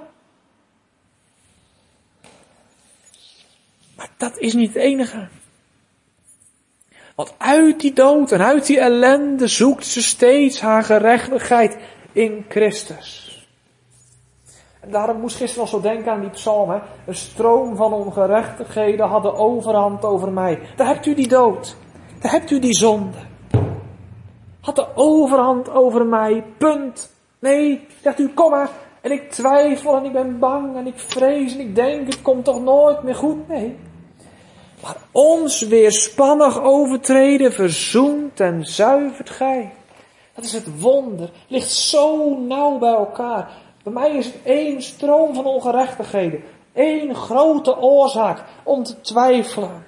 Maar dat is niet het enige. Want uit die dood en uit die ellende zoekt ze steeds haar gerechtigheid in Christus. En daarom moest gisteren nog zo denken aan die psalm. Hè? Een stroom van ongerechtigheden had de overhand over mij. Daar hebt u die dood. Daar hebt u die zonde. Had de overhand over mij. Punt. Nee, zegt u, kom maar. En ik twijfel en ik ben bang en ik vrees en ik denk, het komt toch nooit meer goed. Nee. Maar ons weerspannig overtreden verzoent en zuivert gij. Dat is het wonder. Ligt zo nauw bij elkaar. Bij mij is het 1 stroom van ongerechtigheden. 1 grote oorzaak om te twijfelen.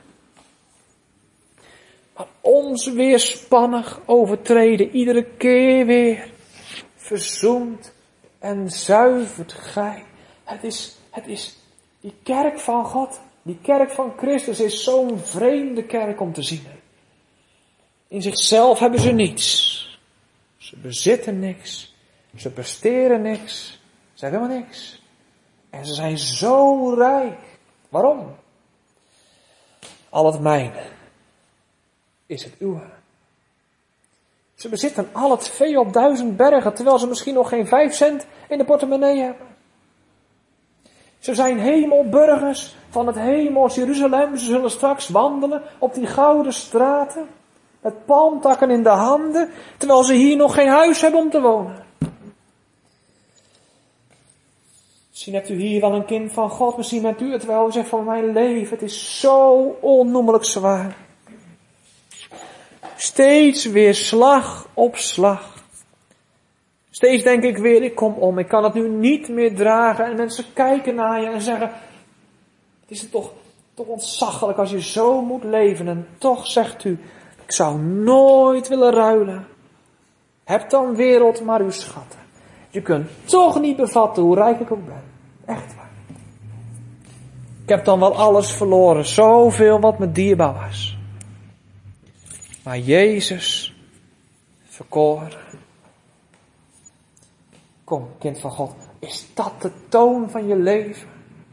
Maar ons weerspannig overtreden iedere keer weer verzoent en zuivert gij. Het is die kerk van God, die kerk van Christus is zo'n vreemde kerk om te zien. In zichzelf hebben ze niets. Ze bezitten niks. Ze presteren niks. Ze hebben helemaal niks. En ze zijn zo rijk. Waarom? Al het mijne is het uwe. Ze bezitten al het vee op 1000 bergen, terwijl ze misschien nog geen 5 cent in de portemonnee hebben. Ze zijn hemelburgers van het hemels Jeruzalem. Ze zullen straks wandelen op die gouden straten, met palmtakken in de handen, terwijl ze hier nog geen huis hebben om te wonen. Misschien hebt u hier wel een kind van God, misschien bent u het wel. U zegt van mijn leven, het is zo onnoemelijk zwaar. Steeds weer slag op slag. Steeds denk ik weer, ik kom om, ik kan het nu niet meer dragen. En mensen kijken naar je en zeggen, het is toch ontzaglijk als je zo moet leven. En toch zegt u, ik zou nooit willen ruilen. Heb dan wereld maar uw schatten. Je kunt toch niet bevatten hoe rijk ik ook ben. Echt waar. Ik heb dan wel alles verloren, zoveel wat me dierbaar was. Maar Jezus verkoren. Kom, kind van God, is dat de toon van je leven?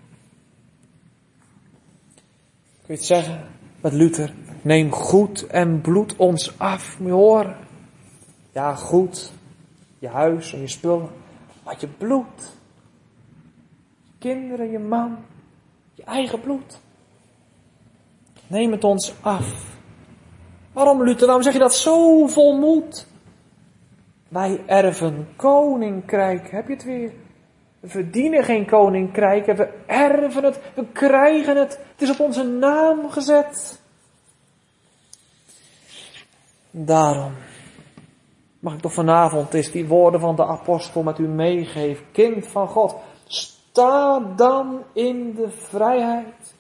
Kun je het zeggen met Luther? Neem goed en bloed ons af, moet je horen. Ja, goed, je huis en je spullen, maar je bloed. Je kinderen, je man, je eigen bloed. Neem het ons af. Waarom, Luther? Waarom zeg je dat zo vol moed? Wij erven koninkrijk. Heb je het weer? We verdienen geen koninkrijk. We erven het. We krijgen het. Het is op onze naam gezet. Daarom mag ik toch vanavond eens die woorden van de apostel met u meegeven. Kind van God, sta dan in de vrijheid.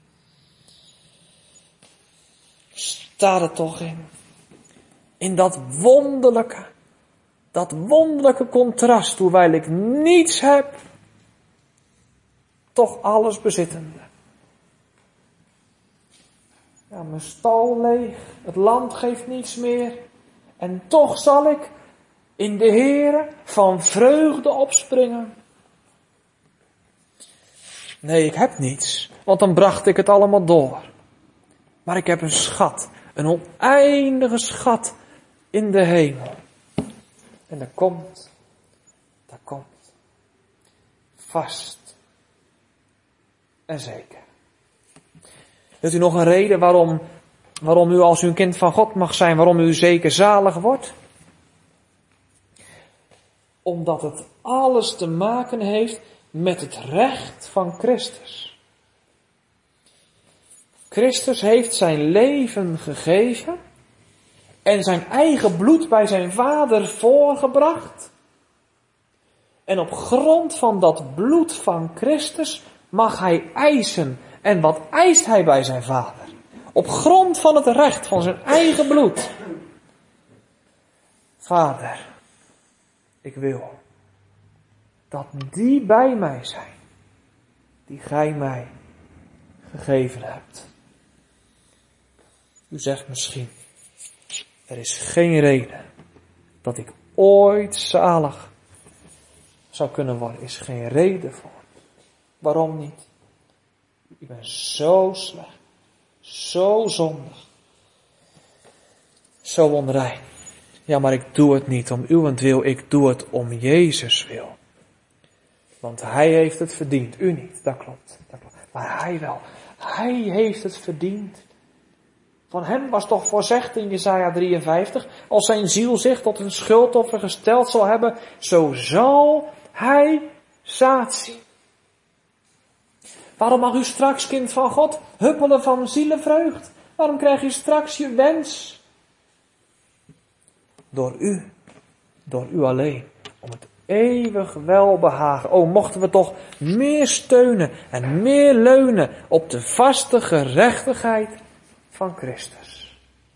Sta er toch in. In dat wonderlijke contrast, hoewel ik niets heb, toch alles bezittende. Ja, mijn stal leeg, het land geeft niets meer. En toch zal ik in de Heere van vreugde opspringen. Nee, ik heb niets, want dan bracht ik het allemaal door. Maar ik heb een schat, een oneindige schat in de hemel. En dat komt vast en zeker. Wilt u nog een reden waarom u als u een kind van God mag zijn, waarom u zeker zalig wordt? Omdat het alles te maken heeft met het recht van Christus. Christus heeft zijn leven gegeven en zijn eigen bloed bij zijn Vader voorgebracht. En op grond van dat bloed van Christus mag hij eisen. En wat eist hij bij zijn Vader? Op grond van het recht van zijn eigen bloed. Vader, ik wil dat die bij mij zijn, die gij mij gegeven hebt. U zegt misschien, er is geen reden dat ik ooit zalig zou kunnen worden. Er is geen reden voor. Waarom niet? Ik ben zo slecht, zo zondig, zo onrein. Ja, maar ik doe het niet om uwentwil, ik doe het om Jezus wil. Want hij heeft het verdiend, u niet, dat klopt. Maar hij wel, hij heeft het verdiend. Van hem was toch voorzegd in Jesaja 53, als zijn ziel zich tot een schuldoffer gesteld zal hebben, zo zal hij zaad zien. Waarom mag u straks, kind van God, huppelen van zielenvreugd? Waarom krijg je straks je wens? Door u alleen, om het eeuwig welbehagen. O, mochten we toch meer steunen en meer leunen op de vaste gerechtigheid van Christus.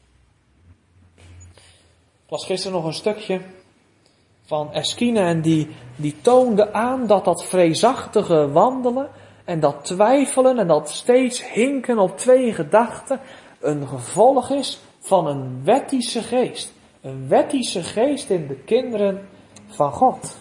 Ik las gisteren nog een stukje van Eskine en die toonde aan dat vreesachtige wandelen en dat twijfelen en dat steeds hinken op twee gedachten een gevolg is van een wettische geest. Een wettische geest in de kinderen van God.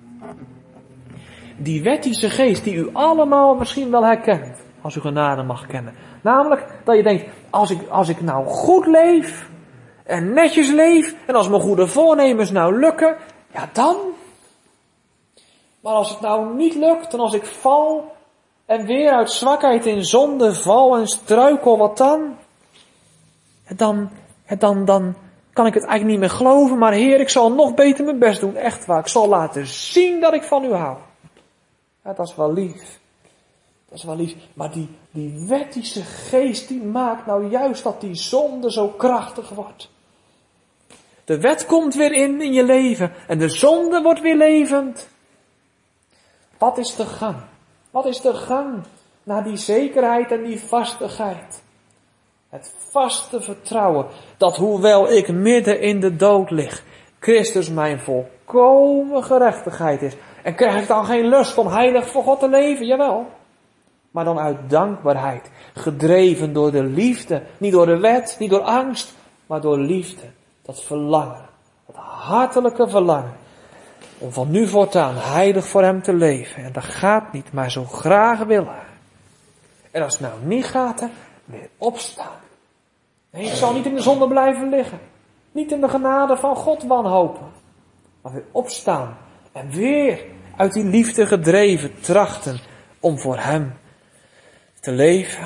Die wettische geest die u allemaal misschien wel herkent, als u genade mag kennen. Namelijk dat je denkt, als ik nou goed leef en netjes leef en als mijn goede voornemens nou lukken, ja dan. Maar als het nou niet lukt en als ik val en weer uit zwakheid in zonde val en struikel, wat dan? Dan kan ik het eigenlijk niet meer geloven, maar Heer, ik zal nog beter mijn best doen. Echt waar, ik zal laten zien dat ik van u hou. Ja, dat is wel lief. Dat is wel lief. Maar die wettische geest, die maakt nou juist dat die zonde zo krachtig wordt. De wet komt weer in je leven en de zonde wordt weer levend. Wat is de gang? Wat is de gang naar die zekerheid en die vastigheid? Het vaste vertrouwen dat hoewel ik midden in de dood lig, Christus mijn volkomen gerechtigheid is. En krijg ik dan geen lust om heilig voor God te leven? Jawel. Maar dan uit dankbaarheid, gedreven door de liefde, niet door de wet, niet door angst, maar door liefde. Dat verlangen, dat hartelijke verlangen, om van nu voortaan heilig voor hem te leven. En dat gaat niet, maar zo graag willen. En als het nou niet gaat, hè, weer opstaan. Nee, ik zal niet in de zonde blijven liggen. Niet in de genade van God wanhopen. Maar weer opstaan. En weer uit die liefde gedreven trachten om voor hem te leven.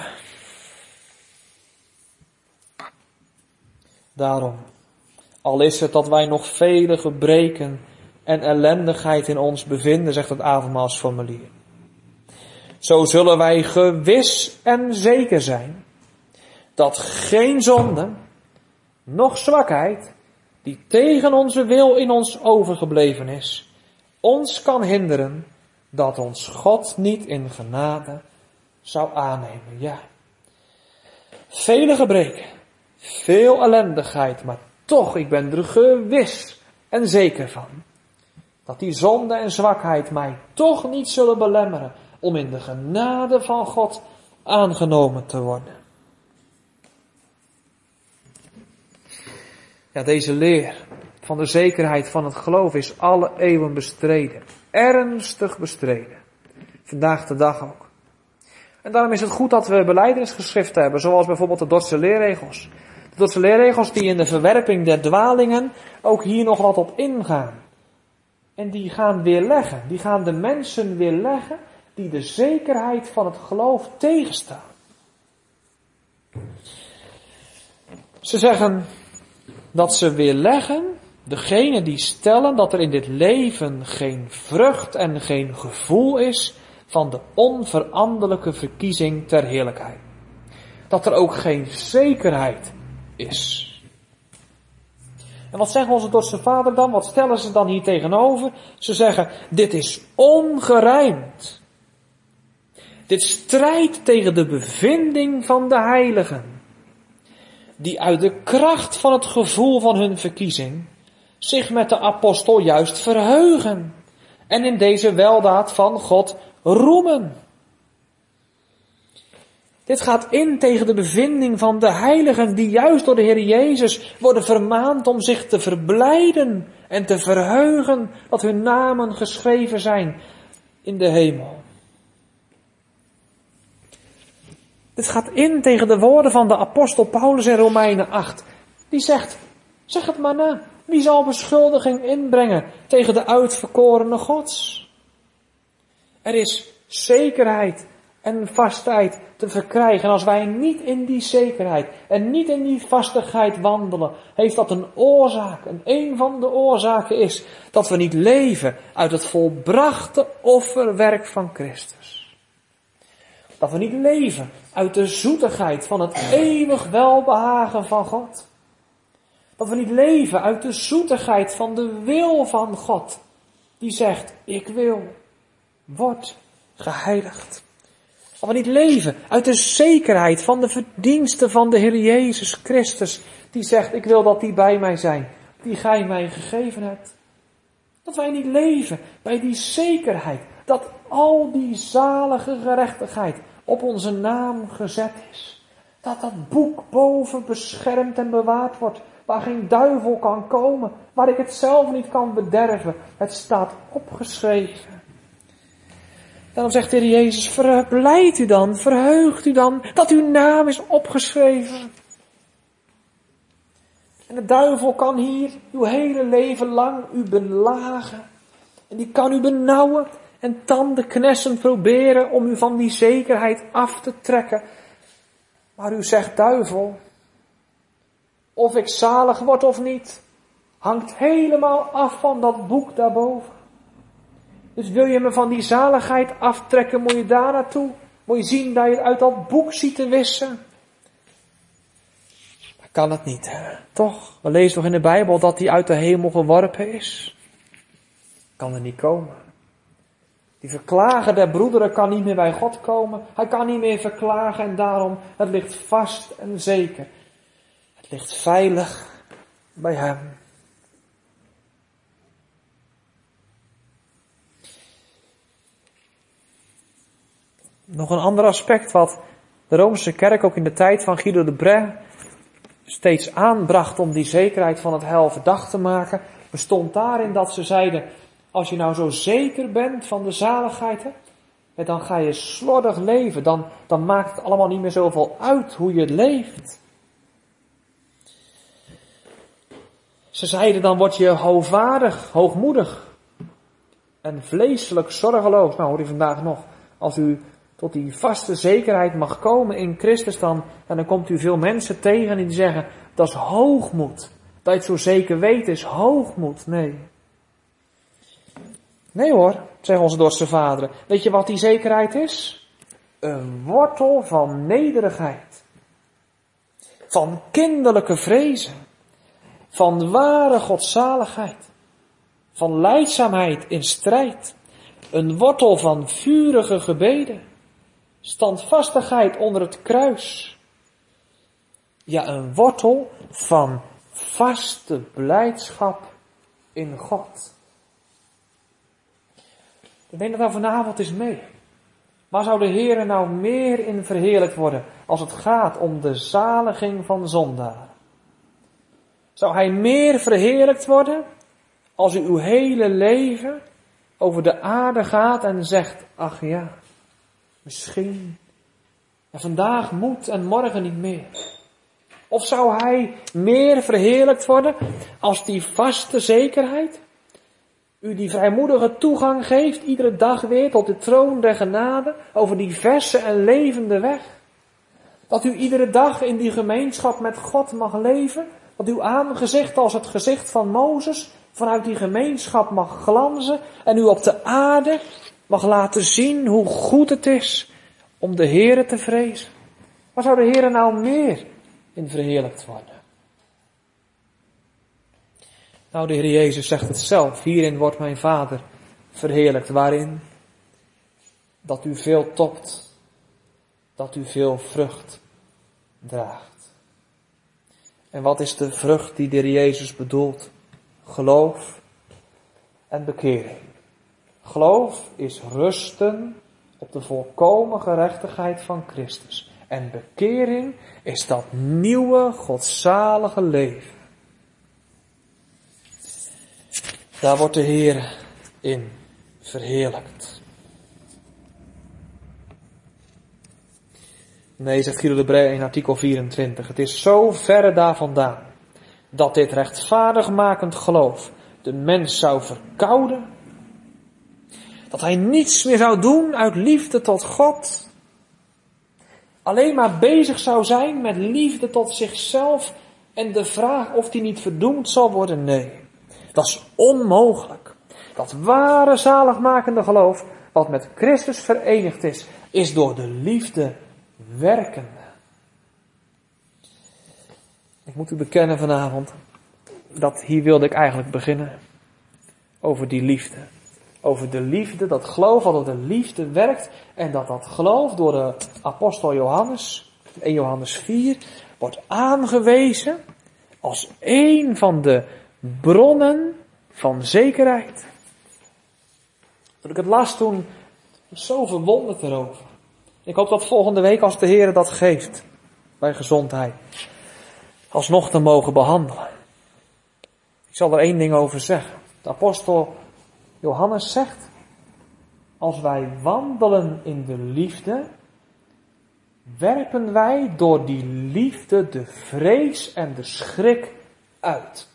Daarom, al is het dat wij nog vele gebreken en ellendigheid in ons bevinden, zegt het avondmaalsformulier. Zo zullen wij gewis en zeker zijn dat geen zonde noch zwakheid, die tegen onze wil in ons overgebleven is, ons kan hinderen dat ons God niet in genade zou aannemen. Ja, vele gebreken, veel ellendigheid, maar toch, ik ben er gewis en zeker van, dat die zonde en zwakheid mij toch niet zullen belemmeren om in de genade van God aangenomen te worden. Ja, deze leer van de zekerheid van het geloof is alle eeuwen bestreden. Ernstig bestreden. Vandaag de dag ook. En daarom is het goed dat we belijdenisgeschriften hebben, zoals bijvoorbeeld de Dordtse leerregels. De Dordtse leerregels die in de verwerping der dwalingen ook hier nog wat op ingaan. En die gaan weerleggen, die gaan de mensen weerleggen die de zekerheid van het geloof tegenstaan. Ze zeggen dat ze weerleggen, degene die stellen dat er in dit leven geen vrucht en geen gevoel is van de onveranderlijke verkiezing ter heerlijkheid. Dat er ook geen zekerheid is. En wat zeggen onze Dordtse vader dan? Wat stellen ze dan hier tegenover? Ze zeggen, dit is ongerijmd. Dit strijdt tegen de bevinding van de heiligen, die uit de kracht van het gevoel van hun verkiezing zich met de apostel juist verheugen en in deze weldaad van God roemen. Dit gaat in tegen de bevinding van de heiligen die juist door de Heer Jezus worden vermaand om zich te verblijden en te verheugen dat hun namen geschreven zijn in de hemel. Dit gaat in tegen de woorden van de apostel Paulus in Romeinen 8. Die zegt, zeg het maar na, wie zal beschuldiging inbrengen tegen de uitverkorene Gods? Er is zekerheid en vastheid te verkrijgen. En als wij niet in die zekerheid en niet in die vastigheid wandelen, heeft dat een oorzaak. En een van de oorzaken is dat we niet leven uit het volbrachte offerwerk van Christus. Dat we niet leven uit de zoetigheid van het eeuwig welbehagen van God. Dat we niet leven uit de zoetigheid van de wil van God. Die zegt, ik wil, word geheiligd. Dat we niet leven uit de zekerheid van de verdiensten van de Heer Jezus Christus. Die zegt, ik wil dat die bij mij zijn, die gij mij gegeven hebt. Dat wij niet leven bij die zekerheid, dat al die zalige gerechtigheid op onze naam gezet is. Dat dat boek boven beschermd en bewaard wordt, waar geen duivel kan komen, waar ik het zelf niet kan bederven. Het staat opgeschreven. Daarom zegt de Heer Jezus, verblijdt u dan, verheugt u dan, dat uw naam is opgeschreven. En de duivel kan hier uw hele leven lang u belagen. En die kan u benauwen en tandenknersend proberen om u van die zekerheid af te trekken. Maar u zegt, duivel, of ik zalig word of niet, hangt helemaal af van dat boek daarboven. Dus wil je me van die zaligheid aftrekken, moet je daar naartoe. Moet je zien dat je het uit dat boek ziet te wissen. Dat kan het niet, hè? Toch? We lezen toch in de Bijbel dat hij uit de hemel geworpen is? Kan er niet komen. Die verklager der broederen kan niet meer bij God komen. Hij kan niet meer verklagen en daarom, het ligt vast en zeker. Het ligt veilig bij hem. Nog een ander aspect wat de Roomse kerk ook in de tijd van Guido de Brès steeds aanbracht om die zekerheid van het heil verdacht te maken, bestond daarin dat ze zeiden, als je nou zo zeker bent van de zaligheid, hè, dan ga je slordig leven, dan maakt het allemaal niet meer zoveel uit hoe je leeft. Ze zeiden, dan word je hoogvaardig, hoogmoedig en vleeselijk zorgeloos. Nou hoor je vandaag nog, als u tot die vaste zekerheid mag komen in Christus, dan komt u veel mensen tegen die zeggen, dat is hoogmoed. Dat je het zo zeker weet is hoogmoed. Nee hoor, zeggen onze Dordtse vaderen. Weet je wat die zekerheid is? Een wortel van nederigheid. Van kinderlijke vrezen. van ware godzaligheid, van lijdzaamheid in strijd, een wortel van vurige gebeden, standvastigheid onder het kruis. Ja, een wortel van vaste blijdschap in God. Ik neem dat nou vanavond eens mee. Waar zou de Heer nou meer in verheerlijkt worden als het gaat om de zaliging van zondaren? Zou Hij meer verheerlijkt worden als u uw hele leven over de aarde gaat en zegt, ach ja, misschien, en vandaag moet en morgen niet meer. Of zou Hij meer verheerlijkt worden als die vaste zekerheid u die vrijmoedige toegang geeft, iedere dag weer tot de troon der genade, over die verse en levende weg. Dat u iedere dag in die gemeenschap met God mag leven, dat uw aangezicht als het gezicht van Mozes vanuit die gemeenschap mag glanzen en u op de aarde mag laten zien hoe goed het is om de Heere te vrezen. Waar zou de Heere nou meer in verheerlijkt worden? Nou, de Heer Jezus zegt het zelf. Hierin wordt mijn Vader verheerlijkt. Waarin? Dat u veel topt. Dat u veel vrucht draagt. En wat is de vrucht die de Heer Jezus bedoelt? Geloof en bekering. Geloof is rusten op de volkomen gerechtigheid van Christus. En bekering is dat nieuwe, godzalige leven. Daar wordt de Heer in verheerlijkt. Nee, zegt Guido de Brij in artikel 24. Het is zo verre daar vandaan dat dit rechtvaardigmakend geloof de mens zou verkouden. Dat hij niets meer zou doen uit liefde tot God. Alleen maar bezig zou zijn met liefde tot zichzelf en de vraag of hij niet verdoemd zal worden. Nee. Dat is onmogelijk. Dat ware zaligmakende geloof, wat met Christus verenigd is, is door de liefde werkende. Ik moet u bekennen vanavond, dat hier wilde ik eigenlijk beginnen. Over die liefde. Over de liefde, dat geloof dat door de liefde werkt. En dat geloof door de apostel Johannes, in Johannes 4, wordt aangewezen als een van de bronnen van zekerheid. Toen ik het las toen, zo verwonderd erover. Ik hoop dat volgende week, als de Heer dat geeft, bij gezondheid, alsnog te mogen behandelen. Ik zal er één ding over zeggen. De apostel Johannes zegt, als wij wandelen in de liefde, werpen wij door die liefde de vrees en de schrik uit.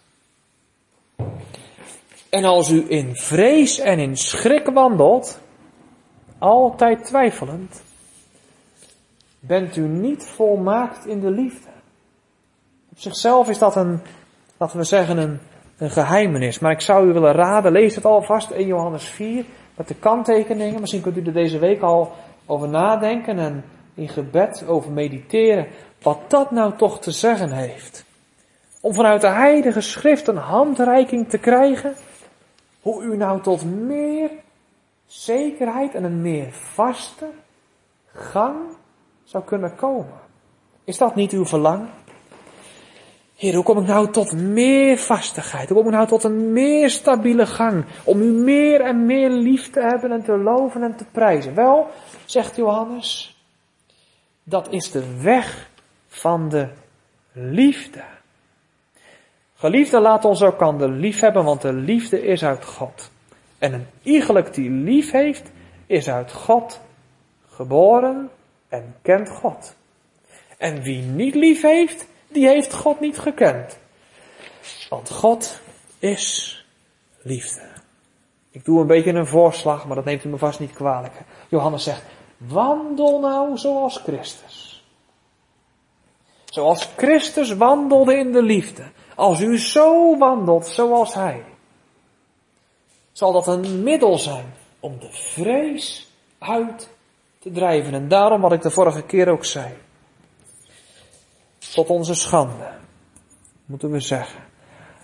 En als u in vrees en in schrik wandelt, altijd twijfelend, bent u niet volmaakt in de liefde. Op zichzelf is dat laten we zeggen, een geheimenis. Maar ik zou u willen raden, lees het alvast in Johannes 4 met de kanttekeningen. Misschien kunt u er deze week al over nadenken en in gebed over mediteren. Wat dat nou toch te zeggen heeft. Om vanuit de Heilige Schrift een handreiking te krijgen. Hoe u nou tot meer zekerheid en een meer vaste gang zou kunnen komen. Is dat niet uw verlangen? Heer, hoe kom ik nou tot meer vastigheid? Hoe kom ik nou tot een meer stabiele gang? Om u meer en meer lief te hebben en te loven en te prijzen. Wel, zegt Johannes, dat is de weg van de liefde. Geliefde, laat ons elkander lief hebben, want de liefde is uit God. En een iegelijk die lief heeft, is uit God geboren en kent God. En wie niet lief heeft, die heeft God niet gekend. Want God is liefde. Ik doe een beetje een voorslag, maar dat neemt u me vast niet kwalijk. Johannes zegt, wandel nou zoals Christus. Zoals Christus wandelde in de liefde. Als u zo wandelt zoals Hij, zal dat een middel zijn om de vrees uit te drijven. En daarom, wat ik de vorige keer ook zei, tot onze schande, moeten we zeggen,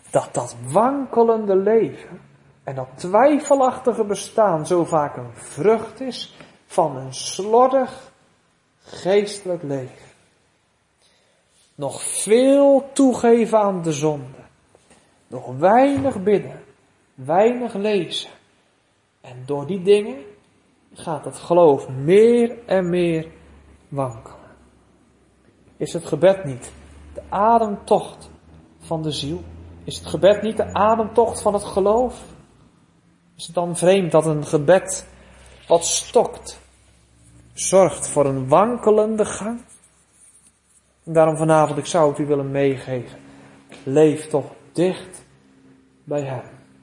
dat wankelende leven en dat twijfelachtige bestaan zo vaak een vrucht is van een slordig geestelijk leven. Nog veel toegeven aan de zonde. Nog weinig bidden, weinig lezen. En door die dingen gaat het geloof meer en meer wankelen. Is het gebed niet de ademtocht van de ziel? Is het gebed niet de ademtocht van het geloof? Is het dan vreemd dat een gebed wat stokt, zorgt voor een wankelende gang? En daarom vanavond, ik zou het u willen meegeven. Leef toch dicht bij Hem.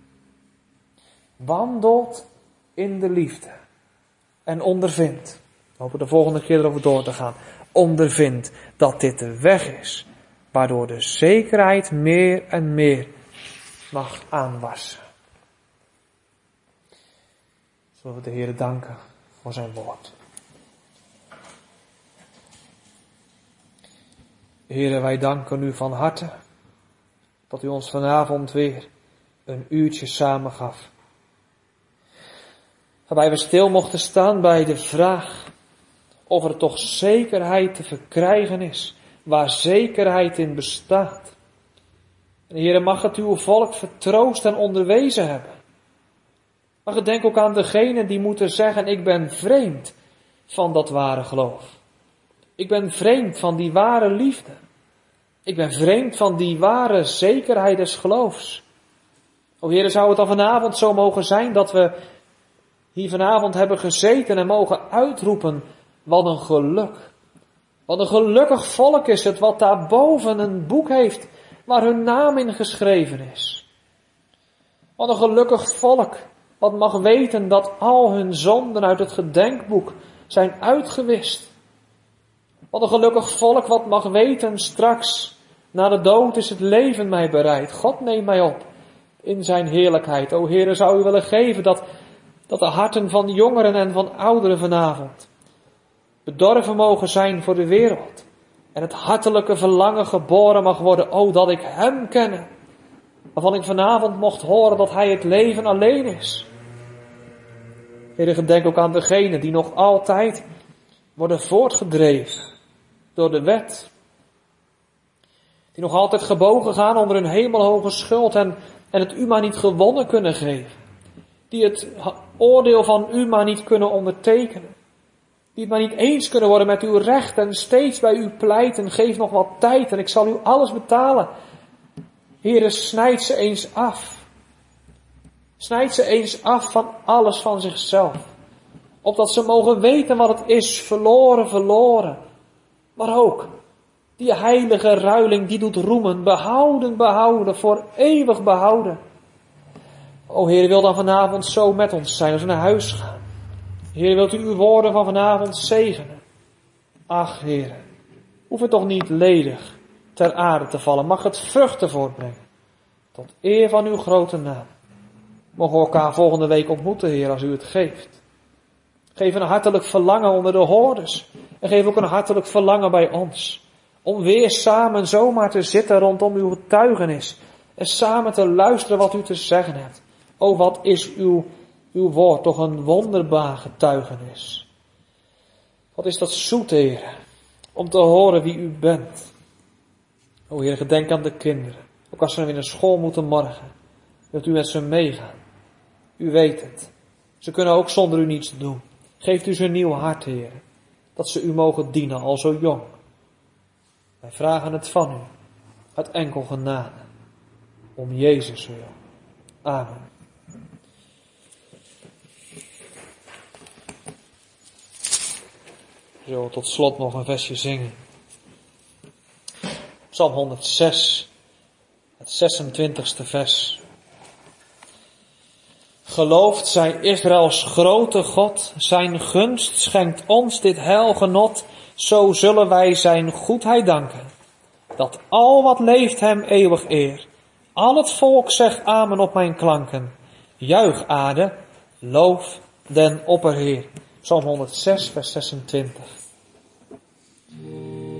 Wandelt in de liefde. En ondervindt, we hopen de volgende keer erover door te gaan, ondervindt dat dit de weg is, waardoor de zekerheid meer en meer mag aanwassen. Zullen we de Heere danken voor zijn woord. Heere, wij danken u van harte dat u ons vanavond weer een uurtje samen gaf. Waarbij we stil mochten staan bij de vraag of er toch zekerheid te verkrijgen is, waar zekerheid in bestaat. En Heere, mag het uw volk vertroost en onderwezen hebben. Mag het denk ook aan degenen die moeten zeggen, ik ben vreemd van dat ware geloof. Ik ben vreemd van die ware liefde. Ik ben vreemd van die ware zekerheid des geloofs. O Heere, zou het dan vanavond zo mogen zijn dat we hier vanavond hebben gezeten en mogen uitroepen, wat een geluk. Wat een gelukkig volk is het wat daarboven een boek heeft waar hun naam in geschreven is. Wat een gelukkig volk wat mag weten dat al hun zonden uit het gedenkboek zijn uitgewist. Wat een gelukkig volk wat mag weten straks, na de dood is het leven mij bereid. God neemt mij op in zijn heerlijkheid. O Heere, zou u willen geven dat de harten van jongeren en van ouderen vanavond bedorven mogen zijn voor de wereld. En het hartelijke verlangen geboren mag worden, o dat ik hem kenne. Waarvan ik vanavond mocht horen dat hij het leven alleen is. Heere, gedenk ook aan degenen die nog altijd worden voortgedreven door de wet. Die nog altijd gebogen gaan onder een hemelhoge schuld en het u maar niet gewonnen kunnen geven. Die het oordeel van u maar niet kunnen ondertekenen. Die het maar niet eens kunnen worden met uw recht en steeds bij u pleiten. Geef nog wat tijd en ik zal u alles betalen. Heere, snijd ze eens af. Snijd ze eens af van alles van zichzelf. Opdat ze mogen weten wat het is, verloren. Maar ook, die heilige ruiling die doet roemen, behouden, voor eeuwig behouden. O Heer, wil dan vanavond zo met ons zijn als we naar huis gaan. Heer, wilt u uw woorden van vanavond zegenen? Ach Heer, hoef het toch niet ledig ter aarde te vallen, mag het vruchten voortbrengen. Tot eer van uw grote naam. Mogen we elkaar volgende week ontmoeten, Heer, als u het geeft. Geef een hartelijk verlangen onder de hoorders. En geef ook een hartelijk verlangen bij ons. Om weer samen zomaar te zitten rondom uw getuigenis. En samen te luisteren wat u te zeggen hebt. O, wat is uw woord toch een wonderbaar getuigenis. Wat is dat zoet, Heer. Om te horen wie u bent. O Heer, gedenk aan de kinderen. Ook als ze weer naar school moeten morgen. Wilt u met ze meegaan. U weet het. Ze kunnen ook zonder u niets doen. Geeft u ze een nieuw hart, Heer. Dat ze u mogen dienen, al zo jong. Wij vragen het van u. Uit enkel genade. Om Jezus wil. Amen. We zullen tot slot nog een versje zingen. Psalm 106. Het 26e vers. Geloofd zij Israëls grote God, zijn gunst schenkt ons dit heilgenot, zo zullen wij zijn goedheid danken. Dat al wat leeft hem eeuwig eer, al het volk zegt amen op mijn klanken. Juich aarde, loof den opperheer. Psalm 106 vers 26.